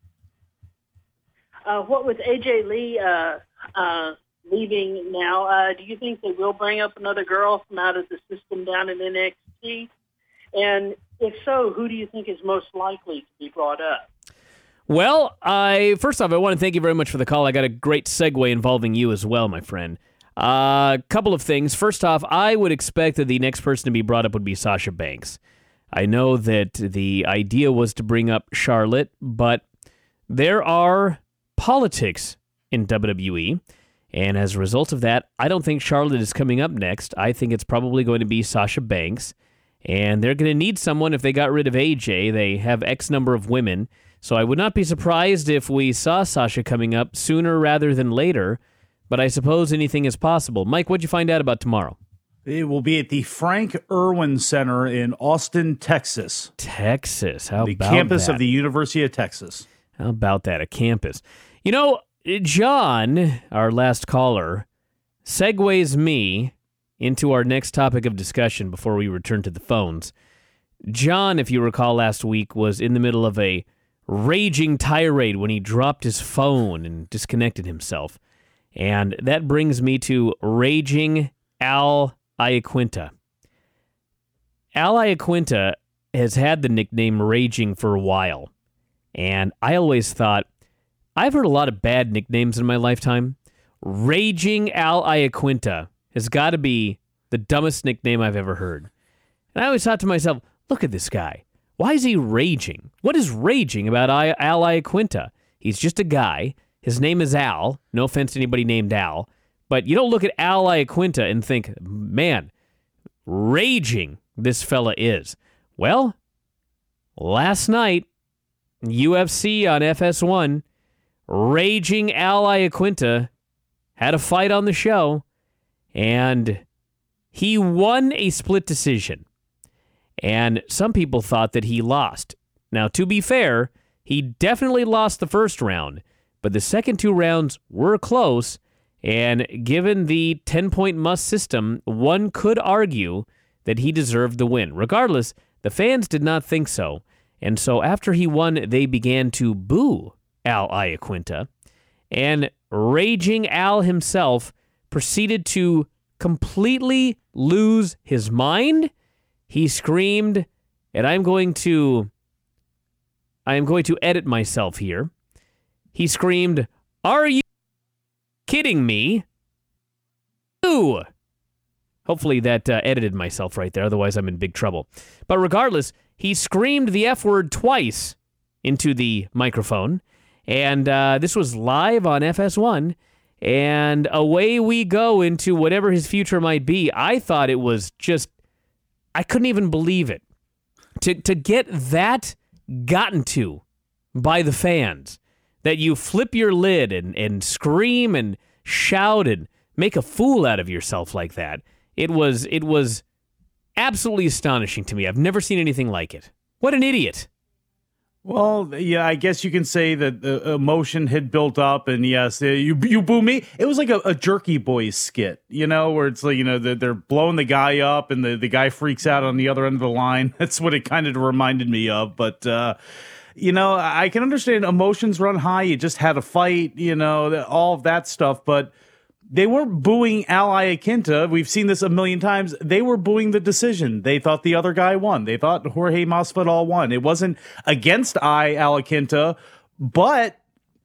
What with AJ Lee leaving now, do you think they will bring up another girl from out of the system down in NXT? And if so, who do you think is most likely to be brought up? Well, first off, I want to thank you very much for the call. I got a great segue involving you as well, my friend. Couple of things. First off, I would expect that the next person to be brought up would be Sasha Banks. I know that the idea was to bring up Charlotte, but there are politics in WWE, and as a result of that, I don't think Charlotte is coming up next. I think it's probably going to be Sasha Banks, and they're going to need someone. If they got rid of AJ, they have X number of women, so I would not be surprised if we saw Sasha coming up sooner rather than later, but I suppose anything is possible. Mike, what'd you find out about tomorrow? It will be at the Frank Irwin Center in Austin, Texas. Texas, how about that? The campus of the University of Texas. How about that, a campus? You know, John, our last caller, segues me into our next topic of discussion before we return to the phones. John, if you recall last week, was in the middle of a raging tirade when he dropped his phone and disconnected himself. And that brings me to Raging Al Iaquinta. Al Iaquinta has had the nickname Raging for a while. And I always thought, I've heard a lot of bad nicknames in my lifetime. Raging Al Iaquinta has got to be the dumbest nickname I've ever heard. And I always thought to myself, look at this guy. Why is he raging? What is raging about Al Iaquinta? He's just a guy. His name is Al. No offense to anybody named Al. But you don't look at Al Iaquinta and think, man, raging this fella is. Well, last night, UFC on FS1, Raging Al Iaquinta had a fight on the show, and he won a split decision. And some people thought that he lost. Now, to be fair, he definitely lost the first round, but the second 2 rounds were close, and given the 10-point must system, one could argue that he deserved the win. Regardless, the fans did not think so, and so after he won, they began to boo Al Iaquinta, and Raging Al himself proceeded to completely lose his mind. He screamed, and I'm going to edit myself here. He screamed, "Are you kidding me?" Ooh. Hopefully that edited myself right there, otherwise I'm in big trouble. But regardless, he screamed the F word twice into the microphone, and this was live on FS1, and away we go into whatever his future might be. I thought it was just, I couldn't even believe it. To get that gotten to by the fans, that you flip your lid and scream and shout and make a fool out of yourself like that. It was absolutely astonishing to me. I've never seen anything like it. What an idiot. Well, yeah, I guess you can say that the emotion had built up, and yes, you boo me. It was like a Jerky Boys skit, where it's like, they're blowing the guy up, and the guy freaks out on the other end of the line. That's what it kind of reminded me of. But, I can understand emotions run high. You just had a fight, all of that stuff, but they weren't booing Al Iaquinta. We've seen this a million times. They were booing the decision. They thought the other guy won. They thought Jorge Masvidal won. It wasn't against Al Iaquinta, but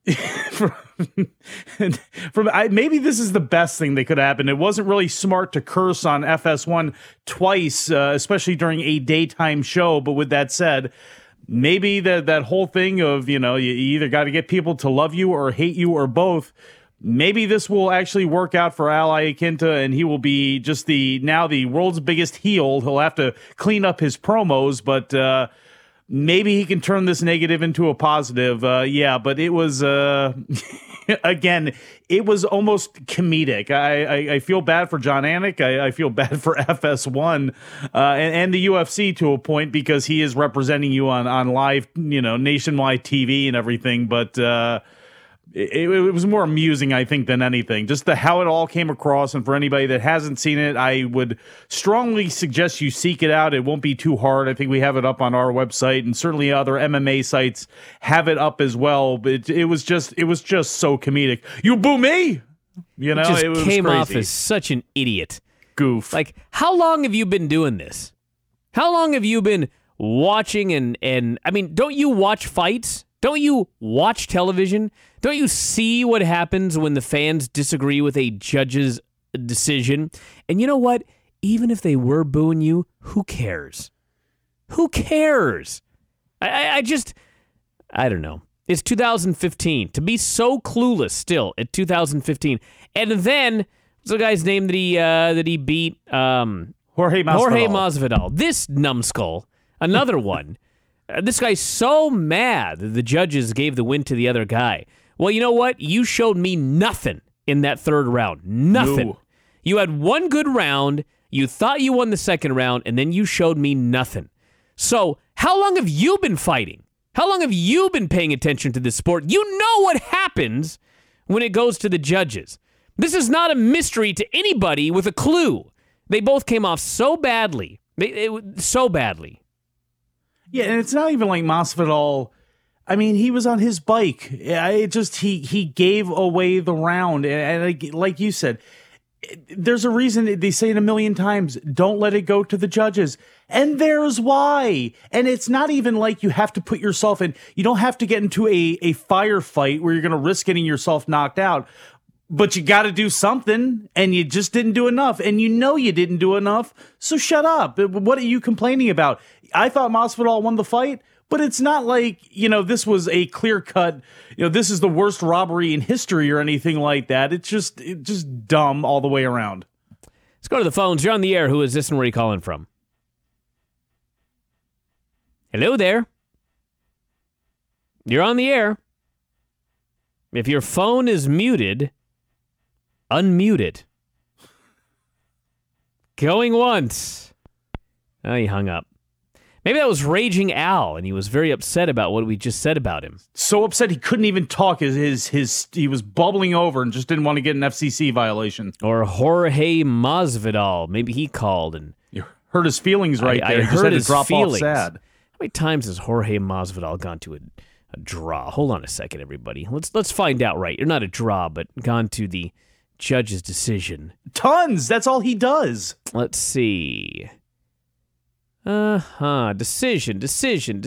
maybe this is the best thing that could happen. It wasn't really smart to curse on FS1 twice, especially during a daytime show. But with that said, maybe that whole thing of, you either got to get people to love you or hate you or both. Maybe this will actually work out for Al Iaquinta, and he will be just the world's biggest heel. He'll have to clean up his promos, but maybe he can turn this negative into a positive. But it was, again, it was almost comedic. I feel bad for John Anik. I feel bad for FS1 and the UFC to a point, because he is representing you on live, nationwide TV and everything, but it was more amusing, I think, than anything. Just how it all came across, and for anybody that hasn't seen it, I would strongly suggest you seek it out. It won't be too hard. I think we have it up on our website, and certainly other MMA sites have it up as well. But it was just so comedic. You boo me, it was came crazy. Off as such an idiot goof. Like, how long have you been doing this? How long have you been watching and I mean, don't you watch fights? Don't you watch television? Don't you see what happens when the fans disagree with a judge's decision? And you know what? Even if they were booing you, who cares? Who cares? I don't know. It's 2015. To be so clueless still at 2015. And then, what's the guy's name that he beat? Jorge Masvidal. Jorge Masvidal. This numbskull. Another one. This guy's so mad that the judges gave the win to the other guy. Well, you know what? You showed me nothing in that third round. Nothing. No. You had one good round. You thought you won the second round, and then you showed me nothing. So how long have you been fighting? How long have you been paying attention to this sport? You know what happens when it goes to the judges. This is not a mystery to anybody with a clue. They both came off so badly. So badly. Yeah, and it's not even like Masvidal. I mean, he was on his bike. He gave away the round. And like you said, there's a reason they say it a million times, don't let it go to the judges. And there's why. And it's not even like you have to put yourself in. You don't have to get into a firefight where you're going to risk getting yourself knocked out. But you got to do something, and you just didn't do enough, and you didn't do enough, so shut up. What are you complaining about? I thought Masvidal won the fight, but it's not like, this was a clear-cut, this is the worst robbery in history or anything like that. It's just dumb all the way around. Let's go to the phones. You're on the air. Who is this, and where are you calling from? Hello there. You're on the air. If your phone is muted, unmute it. Going once. Oh, he hung up. Maybe that was Raging Al, and he was very upset about what we just said about him. So upset he couldn't even talk. He was bubbling over and just didn't want to get an FCC violation. Or Jorge Masvidal. Maybe he called and you hurt his feelings there. I He just heard had to his drop feelings. off sad. How many times has Jorge Masvidal gone to a draw? Hold on a second, everybody. Let's find out. Right, you're not a draw, but gone to the judge's decision. Tons. That's all he does. Let's see. Decision. Submission.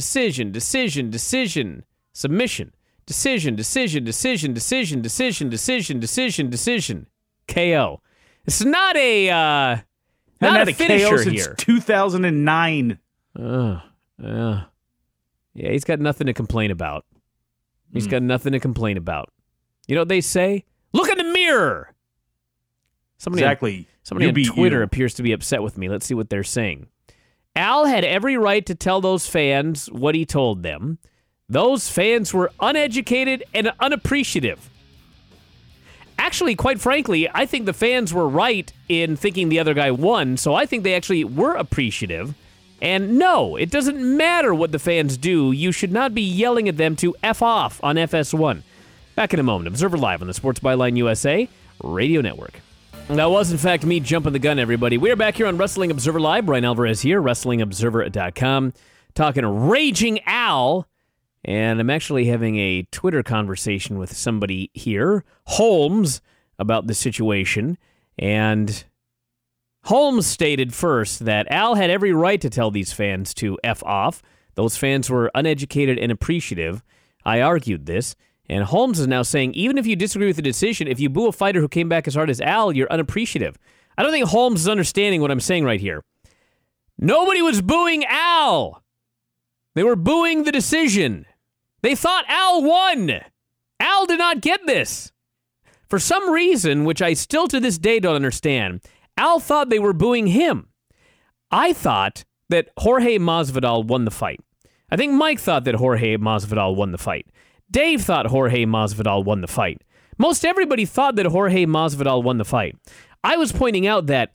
Decision. KO. It's not a not a finisher KO here. since 2009. Yeah, he's got nothing to complain about. He's got nothing to complain about. You know what they say? Look in the mirror. Somebody on Twitter appears to be upset with me. Let's see what they're saying. Al had every right to tell those fans what he told them. Those fans were uneducated and unappreciative. Actually, quite frankly, I think the fans were right in thinking the other guy won, so I think they actually were appreciative. And no, it doesn't matter what the fans do. You should not be yelling at them to F off on FS1. Back in a moment. Observer Live on the Sports Byline USA Radio Network. That was, in fact, me jumping the gun, everybody. We are back here on Wrestling Observer Live. Brian Alvarez here, WrestlingObserver.com, talking Raging Al. And I'm actually having a Twitter conversation with somebody here, Holmes, about the situation. And Holmes stated first that Al had every right to tell these fans to F off. Those fans were uneducated and appreciative. I argued this. And Holmes is now saying, even if you disagree with the decision, if you boo a fighter who came back as hard as Al, you're unappreciative. I don't think Holmes is understanding what I'm saying right here. Nobody was booing Al. They were booing the decision. They thought Al won. Al did not get this. For some reason, which I still to this day don't understand, Al thought they were booing him. I thought that Jorge Masvidal won the fight. I think Mike thought that Jorge Masvidal won the fight. Dave thought Jorge Masvidal won the fight. Most everybody thought that Jorge Masvidal won the fight. I was pointing out that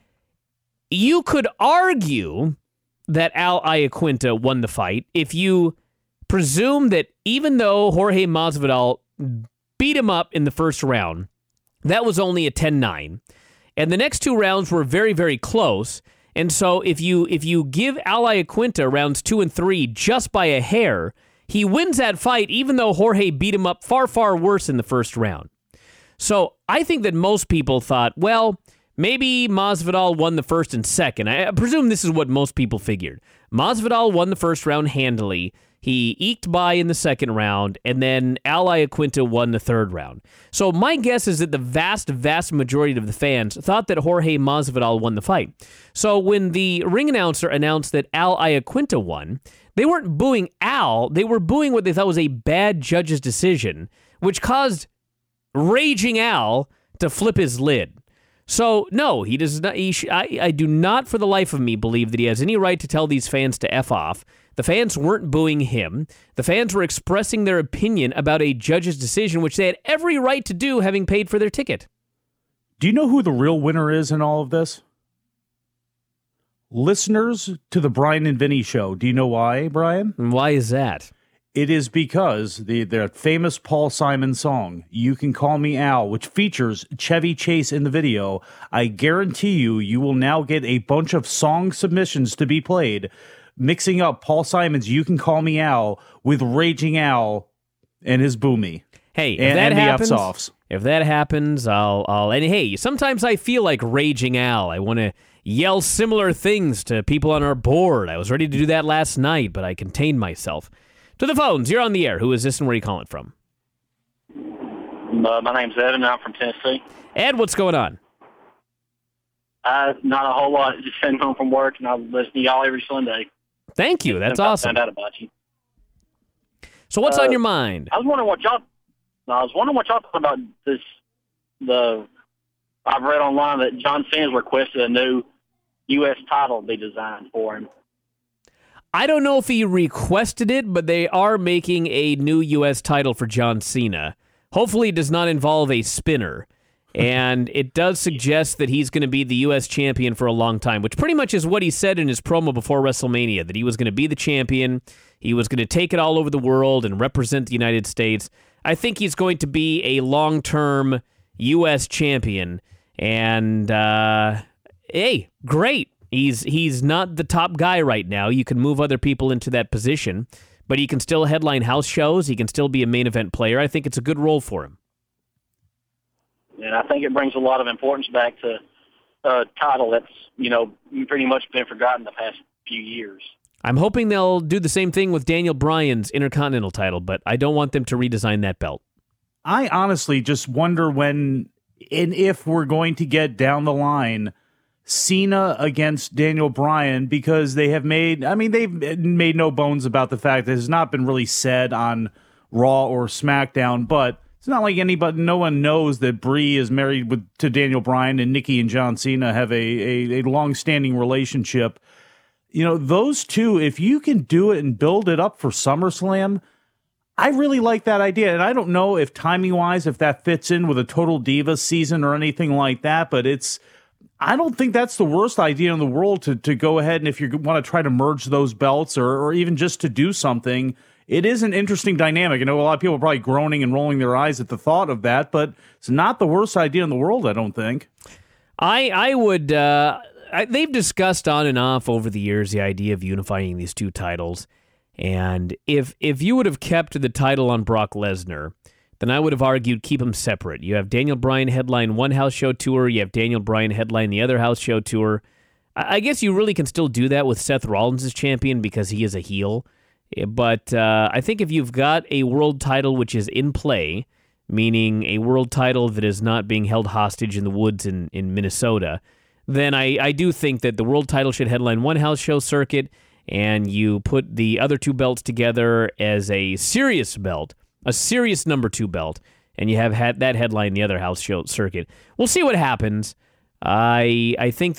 you could argue that Al Iaquinta won the fight if you presume that even though Jorge Masvidal beat him up in the first round, that was only a 10-9. And the next two rounds were very, very close. And so if you give Al Iaquinta rounds 2 and 3 just by a hair, he wins that fight even though Jorge beat him up far, far worse in the first round. So I think that most people thought, well, maybe Masvidal won the first and second. I presume this is what most people figured. Masvidal won the first round handily. He eked by in the second round, and then Al Iaquinta won the third round. So my guess is that the vast, vast majority of the fans thought that Jorge Masvidal won the fight. So when the ring announcer announced that Al Iaquinta won, they weren't booing Al, they were booing what they thought was a bad judge's decision, which caused Raging Al to flip his lid. So, no, he does not. I do not for the life of me believe that he has any right to tell these fans to F off. The fans weren't booing him. The fans were expressing their opinion about a judge's decision, which they had every right to do having paid for their ticket. Do you know who the real winner is in all of this? Listeners to the Brian and Vinny show. Do you know why, Brian? And why is that? It is because the famous Paul Simon song, You Can Call Me Al, which features Chevy Chase in the video, I guarantee you will now get a bunch of song submissions to be played, mixing up Paul Simon's You Can Call Me Al with Raging Al and his Boomy. Hey, if that happens, the F-Soffs. If that happens, I'll and hey, sometimes I feel like Raging Al. I want to yell similar things to people on our board. I was ready to do that last night, but I contained myself. To the phones, you're on the air. Who is this and where are you calling from? My name's Ed, and I'm from Tennessee. Ed, what's going on? Not a whole lot. Just heading home from work, and I listen to y'all every Sunday. Thank you. That's awesome. I found out about you. So what's on your mind? I was wondering what y'all thought about this. I've read online that John Cena requested a new U.S. title be designed for him. I don't know if he requested it, but they are making a new U.S. title for John Cena. Hopefully it does not involve a spinner. And it does suggest that he's going to be the U.S. champion for a long time, which pretty much is what he said in his promo before WrestleMania, that he was going to be the champion, he was going to take it all over the world and represent the United States. I think he's going to be a long-term U.S. champion. And, hey, great. He's not the top guy right now. You can move other people into that position, but he can still headline house shows. He can still be a main event player. I think it's a good role for him. And I think it brings a lot of importance back to a title that's, pretty much been forgotten the past few years. I'm hoping they'll do the same thing with Daniel Bryan's Intercontinental title, but I don't want them to redesign that belt. I honestly just wonder when and if we're going to get down the line Cena against Daniel Bryan, because they've made no bones about the fact that it has not been really said on Raw or SmackDown, but it's not like no one knows that Brie is married to Daniel Bryan and Nikki and John Cena have a long-standing relationship. Those two, if you can do it and build it up for SummerSlam, I really like that idea. And I don't know if timing-wise, if that fits in with a Total Divas season or anything like that, but I don't think that's the worst idea in the world to go ahead and if you want to try to merge those belts or even just to do something. It is an interesting dynamic. I know a lot of people are probably groaning and rolling their eyes at the thought of that, but it's not the worst idea in the world, I don't think. I would... they've discussed on and off over the years the idea of unifying these two titles, and if you would have kept the title on Brock Lesnar, then I would have argued keep them separate. You have Daniel Bryan headline one house show tour, you have Daniel Bryan headline the other house show tour. I guess you really can still do that with Seth Rollins as champion because he is a heel. But I think if you've got a world title which is in play, meaning a world title that is not being held hostage in the woods in Minnesota, then I do think that the world title should headline one house show circuit, and you put the other two belts together as a serious belt, a serious number 2 belt, and you have that headline the other house show circuit. We'll see what happens. I think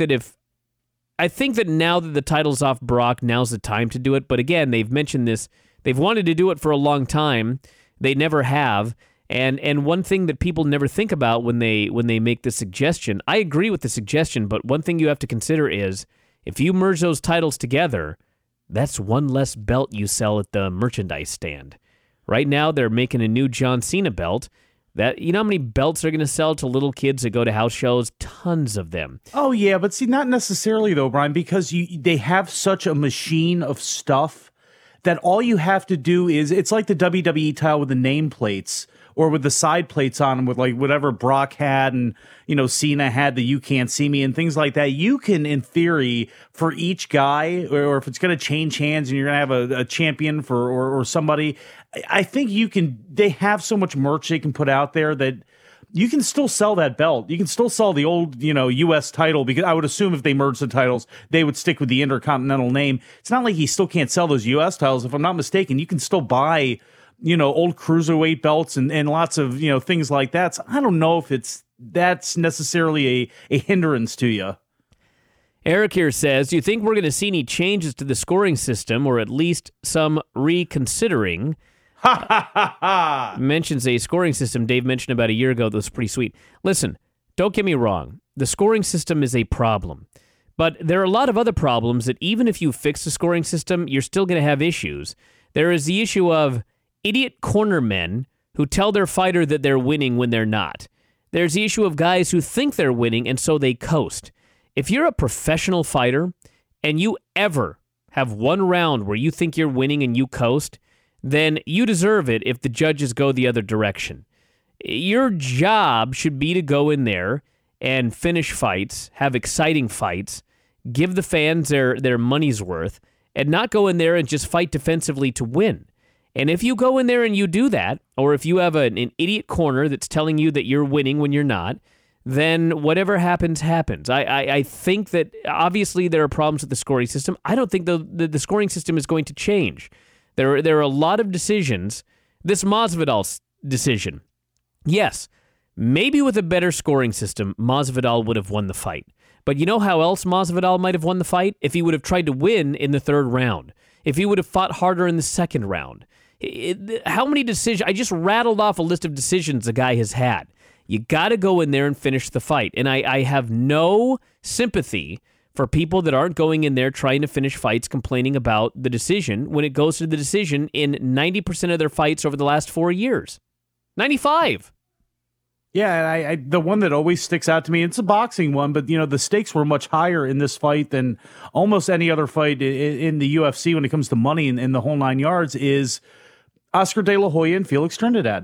that now that the title's off Brock, now's the time to do it. But again, they've mentioned this. They've wanted to do it for a long time. They never have. And one thing that people never think about when they make this suggestion, I agree with the suggestion, but one thing you have to consider is if you merge those titles together, that's one less belt you sell at the merchandise stand. Right now, they're making a new John Cena belt. You know how many belts they're going to sell to little kids that go to house shows? Tons of them. Oh, yeah, but see, not necessarily, though, Brian, because they have such a machine of stuff that all you have to do is, it's like the WWE title with the nameplates or with the side plates on them with like whatever Brock had and, Cena had the You Can't See Me and things like that. You can, in theory, for each guy, or if it's going to change hands and you're going to have a champion or somebody, I think they have so much merch they can put out there that you can still sell that belt. You can still sell the old, U.S. title, because I would assume if they merge the titles, they would stick with the Intercontinental name. It's not like he still can't sell those U.S. titles. If I'm not mistaken, you can still buy, old cruiserweight belts and lots of, things like that. So I don't know if that's necessarily a hindrance to you. Eric here says, do you think we're going to see any changes to the scoring system, or at least some reconsidering? Mentions a scoring system Dave mentioned about a year ago that was pretty sweet. Listen, don't get me wrong. The scoring system is a problem. But there are a lot of other problems that even if you fix the scoring system, you're still going to have issues. There is the issue of idiot cornermen who tell their fighter that they're winning when they're not. There's the issue of guys who think they're winning and so they coast. If you're a professional fighter and you ever have one round where you think you're winning and you coast, then you deserve it if the judges go the other direction. Your job should be to go in there and finish fights, have exciting fights, give the fans their money's worth, and not go in there and just fight defensively to win. And if you go in there and you do that, or if you have an idiot corner that's telling you that you're winning when you're not, then whatever happens, happens. I think that obviously there are problems with the scoring system. I don't think the scoring system is going to change. There are a lot of decisions. This Masvidal decision, yes, maybe with a better scoring system, Masvidal would have won the fight. But you know how else Masvidal might have won the fight? If he would have tried to win in the third round. if he would have fought harder in the second round. How many decisions? I just rattled off a list of decisions the guy has had. You got to go in there and finish the fight. And I have no sympathy for people that aren't going in there trying to finish fights complaining about the decision when it goes to the decision in 90% of their fights over the last 4 years. 95. Yeah, and I the one that always sticks out to me, it's a boxing one, but the stakes were much higher in this fight than almost any other fight in the UFC when it comes to money in the whole 9 yards, is Oscar De La Hoya and Felix Trinidad.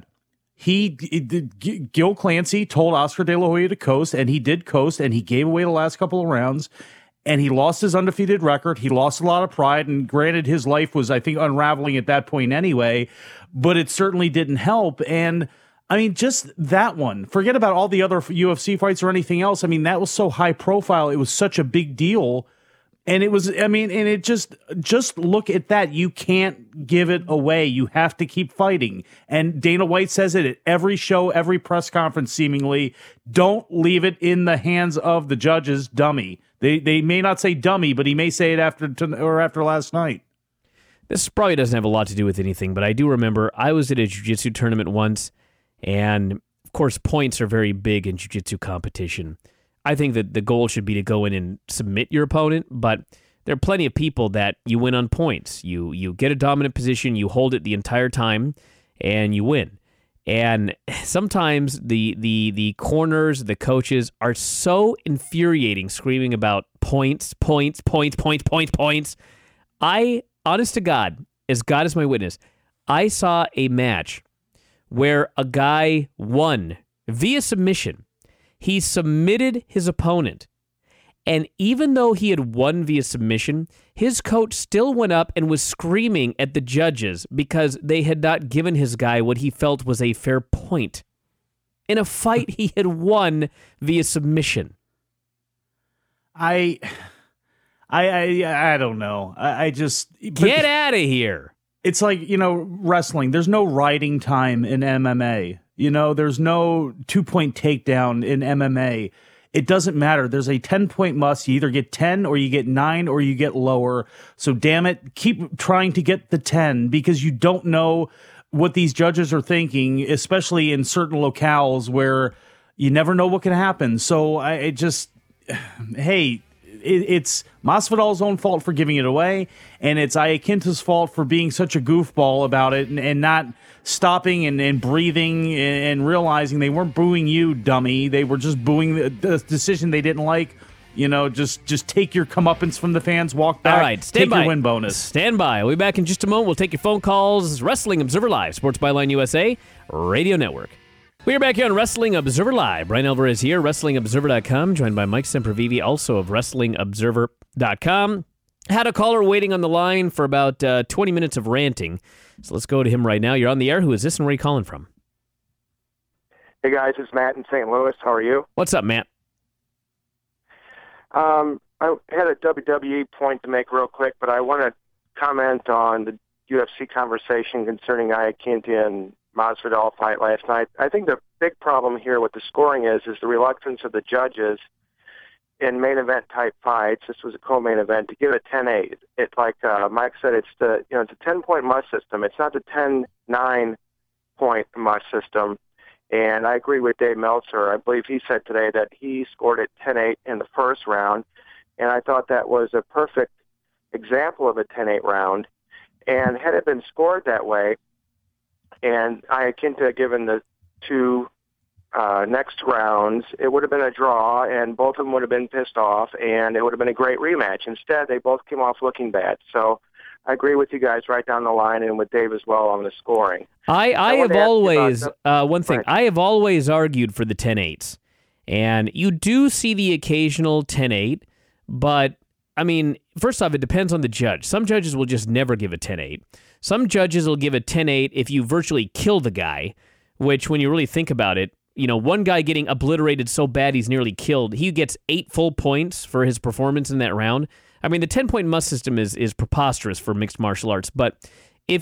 Gil Clancy told Oscar De La Hoya to coast, and he did coast, and he gave away the last couple of rounds, and he lost his undefeated record. He lost a lot of pride, and granted, his life was, I think, unraveling at that point anyway, but it certainly didn't help. And I mean, just that one, forget about all the other UFC fights or anything else. I mean, that was so high profile. It was such a big deal. And it was, I mean, and it just look at that. You can't give it away. You have to keep fighting. And Dana White says it at every show, every press conference, seemingly. Don't leave it in the hands of the judges, dummy. They may not say dummy, but he may say it after last night. This probably doesn't have a lot to do with anything, but I do remember I was at a jiu-jitsu tournament once, and of course, points are very big in jiu-jitsu competition. I think that the goal should be to go in and submit your opponent, but there are plenty of people that you win on points. You get a dominant position, you hold it the entire time, and you win. And sometimes the corners, the coaches are so infuriating, screaming about points. I, honest to God, as God is my witness, I saw a match where a guy won via submission. He submitted his opponent, and even though he had won via submission, his coach still went up and was screaming at the judges because they had not given his guy what he felt was a fair point in a fight he had won via submission. I don't know. I just get out of here. It's like, wrestling. There's no riding time in MMA. There's no 2-point takedown in MMA. It doesn't matter. There's a 10-point must. You either get 10 or you get 9 or you get lower. So damn it, keep trying to get the 10 because you don't know what these judges are thinking, especially in certain locales where you never know what can happen. So it's Masvidal's own fault for giving it away, and it's Iaquinta's fault for being such a goofball about it and not stopping and breathing and realizing they weren't booing you, dummy. They were just booing the decision they didn't like. Just take your comeuppance from the fans, walk back, all right, stand by. Your win bonus. Stand by. We'll be back in just a moment. We'll take your phone calls. Wrestling Observer Live, Sports Byline USA, Radio Network. We are back here on Wrestling Observer Live. Brian Alvarez here, WrestlingObserver.com, joined by Mike Sempervive, also of WrestlingObserver.com. Had a caller waiting on the line for about 20 minutes of ranting, so let's go to him right now. You're on the air. Who is this and where are you calling from? Hey, guys, it's Matt in St. Louis. How are you? What's up, Matt? I had a WWE point to make real quick, but I want to comment on the UFC conversation concerning Iaquinta and Masvidal fight last night. I think the big problem here with the scoring is the reluctance of the judges in main event type fights. This was a co-main event to give it 10-8. It's like Mike said, it's a 10-point must system. It's not the 10-9 point must system. And I agree with Dave Meltzer. I believe he said today that he scored it 10-8 in the first round, and I thought that was a perfect example of a 10-8 round. And had it been scored that way, and Iaquinta given the two next rounds, it would have been a draw, and both of them would have been pissed off, and it would have been a great rematch. Instead, they both came off looking bad. So I agree with you guys right down the line, and with Dave as well on the scoring. I have always, one thing, I have always argued for the 10-8s, and you do see the occasional 10-8, but, I mean, first off, it depends on the judge. Some judges will just never give a 10-8. Some judges will give a 10-8 if you virtually kill the guy, which, when you really think about it, one guy getting obliterated so bad he's nearly killed, he gets 8 full points for his performance in that round. I mean, the 10-point must system is preposterous for mixed martial arts, but if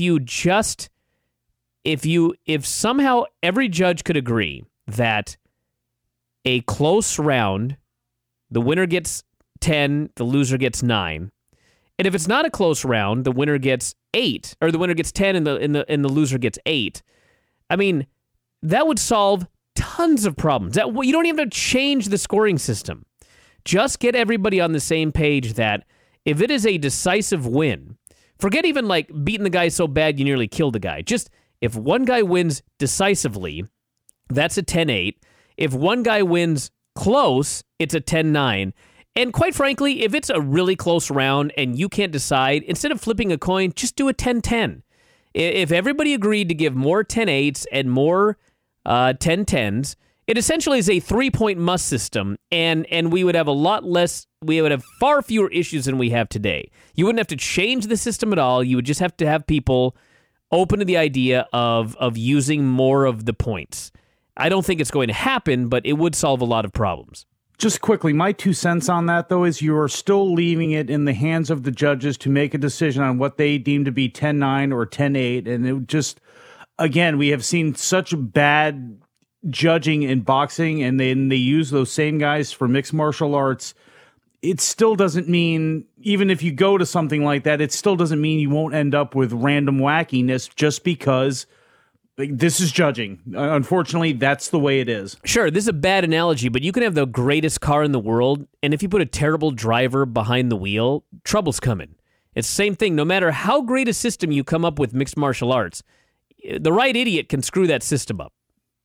somehow every judge could agree that a close round, the winner gets 10, the loser gets 9, And if it's not a close round, the winner gets 8, or the winner gets 10 and the loser gets 8. I mean, that would solve tons of problems. You don't even have to change the scoring system. Just get everybody on the same page that if it is a decisive win, forget even like beating the guy so bad you nearly killed the guy. Just if one guy wins decisively, that's a 10-8. If one guy wins close, it's a 10-9. And quite frankly, if it's a really close round and you can't decide, instead of flipping a coin, just do a 10-10. If everybody agreed to give more 10-8s and more 10-10s, it essentially is a 3-point must system, and we would have we would have far fewer issues than we have today. You wouldn't have to change the system at all. You would just have to have people open to the idea of using more of the points. I don't think it's going to happen, but it would solve a lot of problems. Just quickly, my 2 cents on that, though, is you are still leaving it in the hands of the judges to make a decision on what they deem to be 10-9 or 10-8. And it just, again, we have seen such bad judging in boxing, and then they use those same guys for mixed martial arts. It still doesn't mean, even if you go to something like that, it still doesn't mean you won't end up with random wackiness just because this is judging. Unfortunately, that's the way it is. Sure, this is a bad analogy, but you can have the greatest car in the world, and if you put a terrible driver behind the wheel, trouble's coming. It's the same thing. No matter how great a system you come up with mixed martial arts, the right idiot can screw that system up.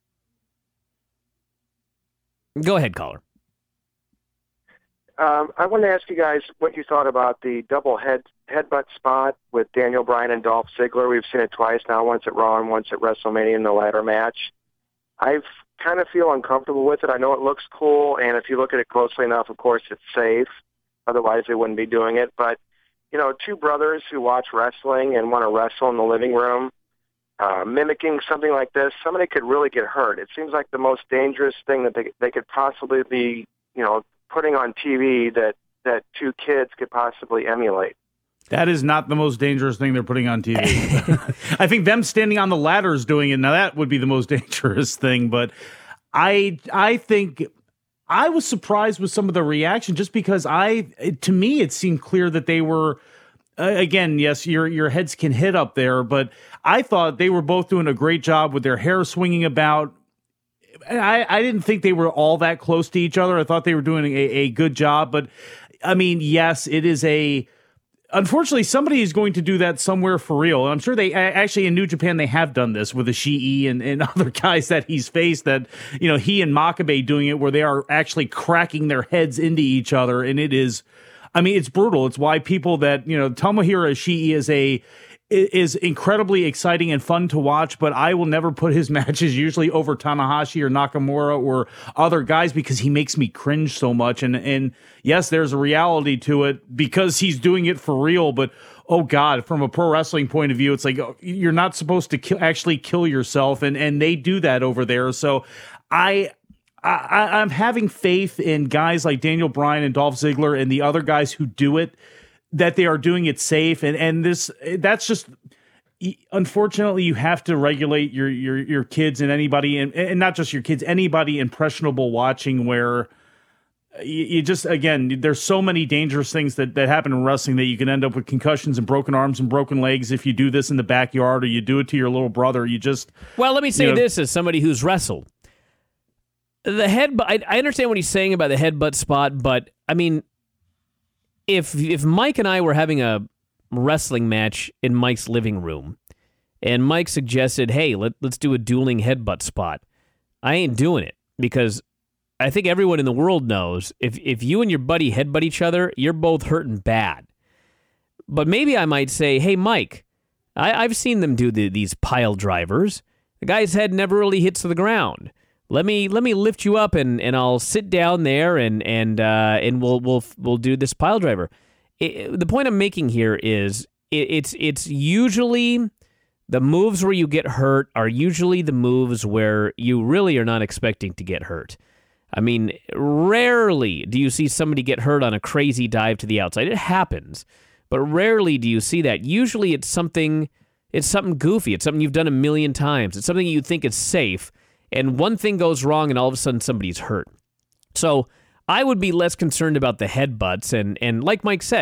Go ahead, caller. I wanted to ask you guys what you thought about the double headbutt spot with Daniel Bryan and Dolph Ziggler. We've seen it twice now, once at Raw and once at WrestleMania in the ladder match. I kind of feel uncomfortable with it. I know it looks cool, and if you look at it closely enough, of course, it's safe. Otherwise, they wouldn't be doing it. But, you know, two brothers who watch wrestling and want to wrestle in the living room, mimicking something like this, somebody could really get hurt. It seems like the most dangerous thing that they could possibly be, you know, putting on TV that two kids could possibly emulate. That is not the most dangerous thing they're putting on TV. I think them standing on the ladders doing it, now that would be the most dangerous thing. But I think I was surprised with some of the reaction just because to me, it seemed clear that they were, again, yes, your heads can hit up there, but I thought they were both doing a great job with their hair swinging about. I didn't think they were all that close to each other. I thought they were doing a good job. But, I mean, yes, it is unfortunately, somebody is going to do that somewhere for real. I'm sure they actually in New Japan, they have done this with Ishii and other guys that he's faced that, you know, he and Makabe doing it where they are actually cracking their heads into each other. And it is, I mean, it's brutal. It's why people that, you know, Tomohiro Ishii is incredibly exciting and fun to watch, but I will never put his matches usually over Tanahashi or Nakamura or other guys because he makes me cringe so much. And yes, there's a reality to it because he's doing it for real, but oh God, from a pro wrestling point of view, it's like you're not supposed to actually kill yourself, and they do that over there. So I'm having faith in guys like Daniel Bryan and Dolph Ziggler and the other guys who do it, that they are doing it safe, and that's just, unfortunately, you have to regulate your kids and anybody, and not just your kids, anybody impressionable watching, where you just, again, there's so many dangerous things that happen in wrestling that you can end up with concussions and broken arms and broken legs if you do this in the backyard or you do it to your little brother. You just, well, let me say this as somebody who's wrestled. The headbutt, I understand what he's saying about the headbutt spot, but I mean, If Mike and I were having a wrestling match in Mike's living room, and Mike suggested, hey, let's do a dueling headbutt spot, I ain't doing it, because I think everyone in the world knows if you and your buddy headbutt each other, you're both hurting bad. But maybe I might say, hey, Mike, I've seen them do these pile drivers. The guy's head never really hits the ground. Let me lift you up and I'll sit down there and we'll do this pile driver. The point I'm making here is it's usually the moves where you get hurt are usually the moves where you really are not expecting to get hurt. I mean, rarely do you see somebody get hurt on a crazy dive to the outside. It happens, but rarely do you see that. Usually it's something goofy. It's something you've done a million times. It's something you think is safe. And one thing goes wrong, and all of a sudden somebody's hurt. So I would be less concerned about the headbutts. And like Mike said,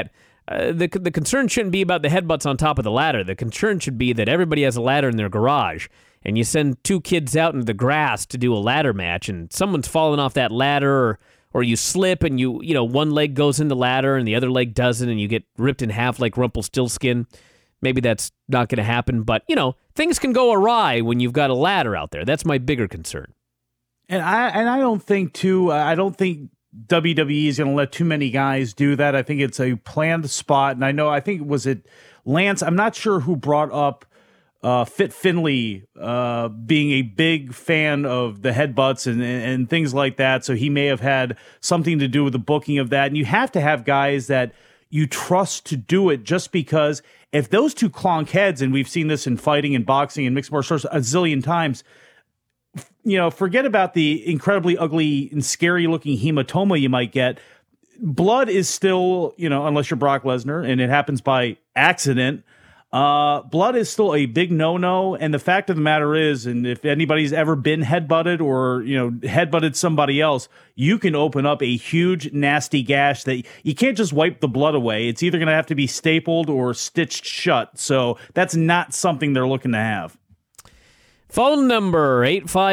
the concern shouldn't be about the headbutts on top of the ladder. The concern should be that everybody has a ladder in their garage, and you send two kids out into the grass to do a ladder match, and someone's falling off that ladder, or you slip and you one leg goes in the ladder and the other leg doesn't, and you get ripped in half like Rumpelstiltskin. Maybe that's not going to happen, but things can go awry when you've got a ladder out there. That's my bigger concern. And I don't think WWE is going to let too many guys do that. I think it's a planned spot. And I think was it Lance? I'm not sure who brought up Fit Finley being a big fan of the headbutts and things like that. So he may have had something to do with the booking of that. And you have to have guys that you trust to do it, just because if those two clonk heads, and we've seen this in fighting and boxing and mixed martial arts a zillion times, forget about the incredibly ugly and scary looking hematoma you might get. Blood is still, unless you're Brock Lesnar and it happens by accident, blood is still a big no-no. And the fact of the matter is, and if anybody's ever been headbutted or, headbutted somebody else, you can open up a huge, nasty gash that you can't just wipe the blood away. It's either going to have to be stapled or stitched shut. So that's not something they're looking to have. Phone number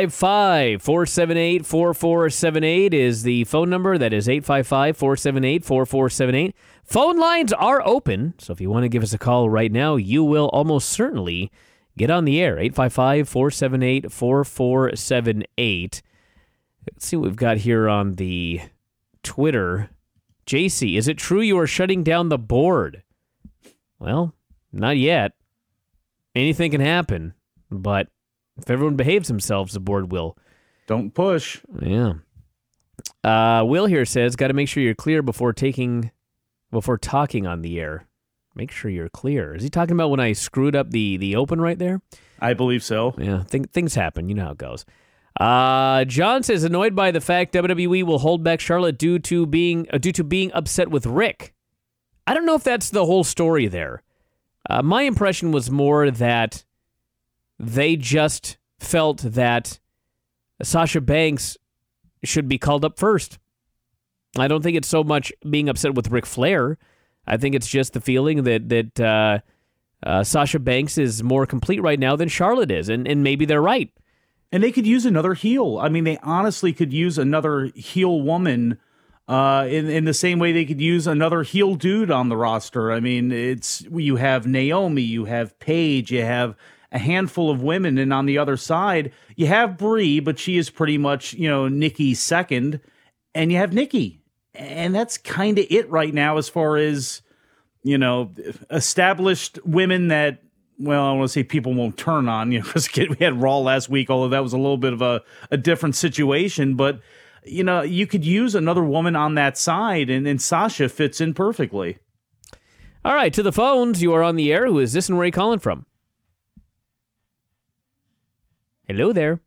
855-478-4478 is the phone number. That is 855-478-4478. Phone lines are open, so if you want to give us a call right now, you will almost certainly get on the air. 855-478-4478. Let's see what we've got here on the Twitter. JC, is it true you are shutting down the board? Well, not yet. Anything can happen, but if everyone behaves themselves, the board will. Don't push. Yeah. Will here says, got to make sure you're clear before talking on the air. Make sure you're clear. Is he talking about when I screwed up the open right there? I believe so. Yeah, things happen. You know how it goes. John says, annoyed by the fact WWE will hold back Charlotte due to being upset with Rick. I don't know if that's the whole story there. My impression was more that they just felt that Sasha Banks should be called up first. I don't think it's so much being upset with Ric Flair. I think it's just the feeling that Sasha Banks is more complete right now than Charlotte is, and maybe they're right. And they could use another heel. I mean, they honestly could use another heel woman in the same way they could use another heel dude on the roster. I mean, you have Naomi, you have Paige, you have a handful of women, and on the other side, you have Brie, but she is pretty much, Nikki's second, and you have Nikki. And that's kind of it right now as far as, established women that, well, I want to say people won't turn on, because we had Raw last week, although that was a little bit of a different situation. But, you could use another woman on that side, and Sasha fits in perfectly. All right, to the phones. You are on the air. Who is this and where are you calling from? Hello there.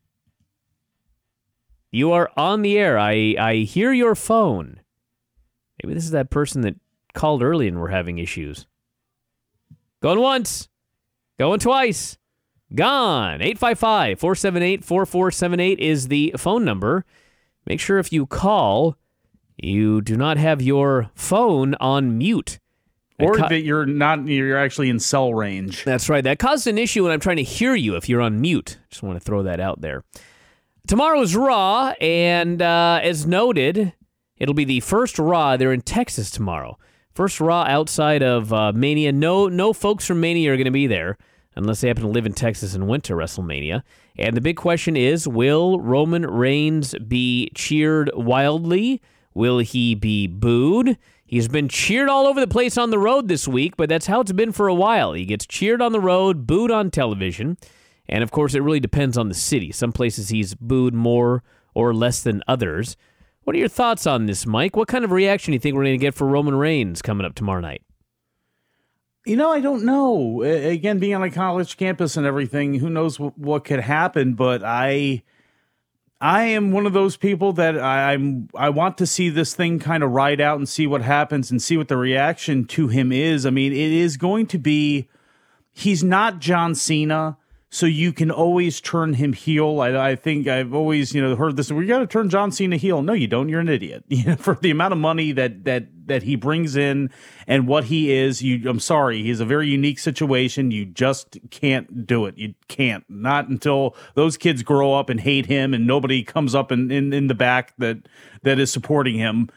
You are on the air. I hear your phone. Maybe this is that person that called early and we're having issues. Going once. Going twice. Gone. 855-478-4478 is the phone number. Make sure if you call, you do not have your phone on mute. Or that you're actually in cell range. That's right. That caused an issue when I'm trying to hear you if you're on mute. Just want to throw that out there. Tomorrow's Raw, and as noted, it'll be the first Raw. They're in Texas tomorrow. First Raw outside of Mania. No folks from Mania are going to be there unless they happen to live in Texas and went to WrestleMania. And the big question is, will Roman Reigns be cheered wildly? Will he be booed? He's been cheered all over the place on the road this week, but that's how it's been for a while. He gets cheered on the road, booed on television, and of course it really depends on the city. Some places he's booed more or less than others. What are your thoughts on this, Mike? What kind of reaction do you think we're going to get for Roman Reigns coming up tomorrow night? I don't know. Again, being on a college campus and everything, who knows what could happen, but I am one of those people that I want to see this thing kind of ride out and see what happens and see what the reaction to him is. I mean, it is going to be, he's not John Cena, so you can always turn him heel. I think I've always, heard this, we got to turn John Cena heel. No, you don't. You're an idiot. For the amount of money that that he brings in and what he is. I'm sorry, he's a very unique situation. You just can't do it. You can't. Not until those kids grow up and hate him and nobody comes up in the back that is supporting him.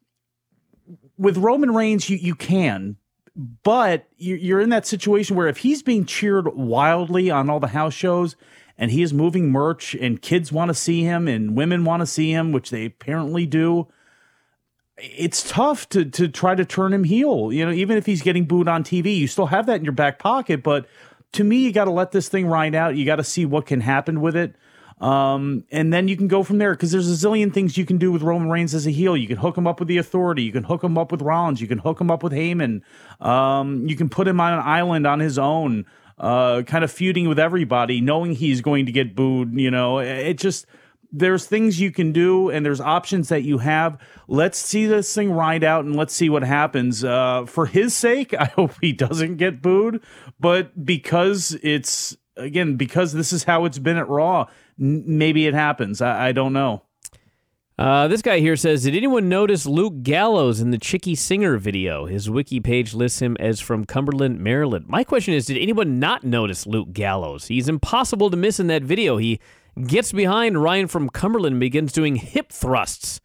With Roman Reigns, you can. But you're in that situation where if he's being cheered wildly on all the house shows and he is moving merch and kids want to see him and women want to see him, which they apparently do, it's tough to try to turn him heel. You know, even if he's getting booed on TV, you still have that in your back pocket. But to me, you got to let this thing ride out. You got to see what can happen with it. And then you can go from there because there's a zillion things you can do with Roman Reigns as a heel. You can hook him up with the Authority. You can hook him up with Rollins. You can hook him up with Heyman. You can put him on an island on his own, kind of feuding with everybody, knowing he's going to get booed. You know, it just, there's things you can do and there's options that you have. Let's see this thing ride out and let's see what happens. For his sake, I hope he doesn't get booed, but because this is how it's been at Raw, maybe it happens. I don't know. This guy here says, did anyone notice Luke Gallows in the Chicky Singer video? His wiki page lists him as from Cumberland, Maryland. My question is, did anyone not notice Luke Gallows? He's impossible to miss in that video. He gets behind Ryan from Cumberland and begins doing hip thrusts.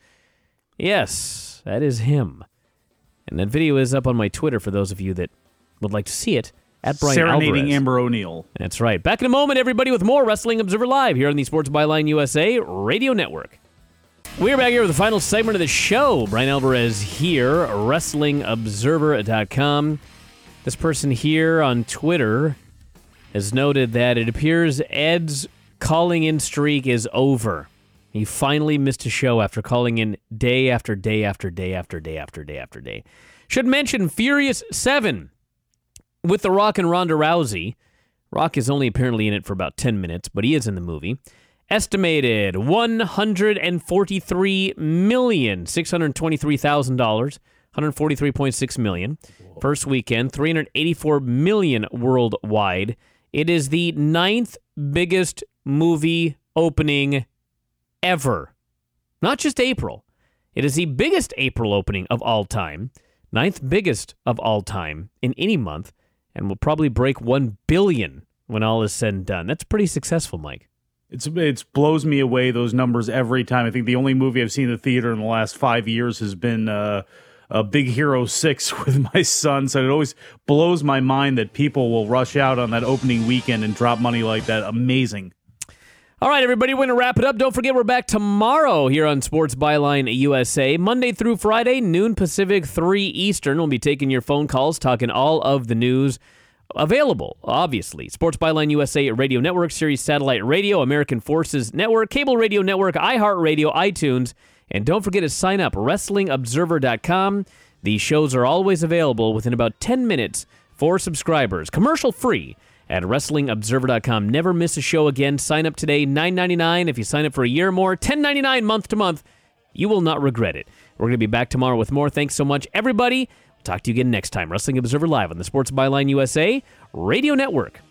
Yes, that is him. And that video is up on my Twitter for those of you that would like to see it. At Brian Serenading Alvarez. Amber O'Neal. That's right. Back in a moment, everybody, with more Wrestling Observer Live here on the Sports Byline USA Radio Network. We're back here with the final segment of the show. Brian Alvarez here, WrestlingObserver.com. This person here on Twitter has noted that it appears Ed's calling-in streak is over. He finally missed a show after calling in day after day after day after day after day after day. Should mention Furious 7. With The Rock and Ronda Rousey. Rock is only apparently in it for about 10 minutes, but he is in the movie. Estimated $143,623,000, $143.6 million. First weekend, $384 million worldwide. It is the 9th biggest movie opening ever. Not just April. It is the biggest April opening of all time. 9th biggest of all time in any month. And will probably break 1 billion when all is said and done. That's pretty successful, Mike. It blows me away, those numbers, every time. I think the only movie I've seen in the theater in the last 5 years has been Big Hero 6 with my son. So it always blows my mind that people will rush out on that opening weekend and drop money like that. Amazing. All right, everybody, we're going to wrap it up. Don't forget, we're back tomorrow here on Sports Byline USA. Monday through Friday, noon Pacific, 3 Eastern. We'll be taking your phone calls, talking all of the news available, obviously. Sports Byline USA Radio Network, Sirius Satellite Radio, American Forces Network, Cable Radio Network, iHeartRadio, iTunes. And don't forget to sign up, WrestlingObserver.com. These shows are always available within about 10 minutes for subscribers. Commercial-free. At WrestlingObserver.com. Never miss a show again. Sign up today, $9.99. If you sign up for a year or more, $10.99 month to month. You will not regret it. We're going to be back tomorrow with more. Thanks so much, everybody. We'll talk to you again next time. Wrestling Observer Live on the Sports Byline USA Radio Network.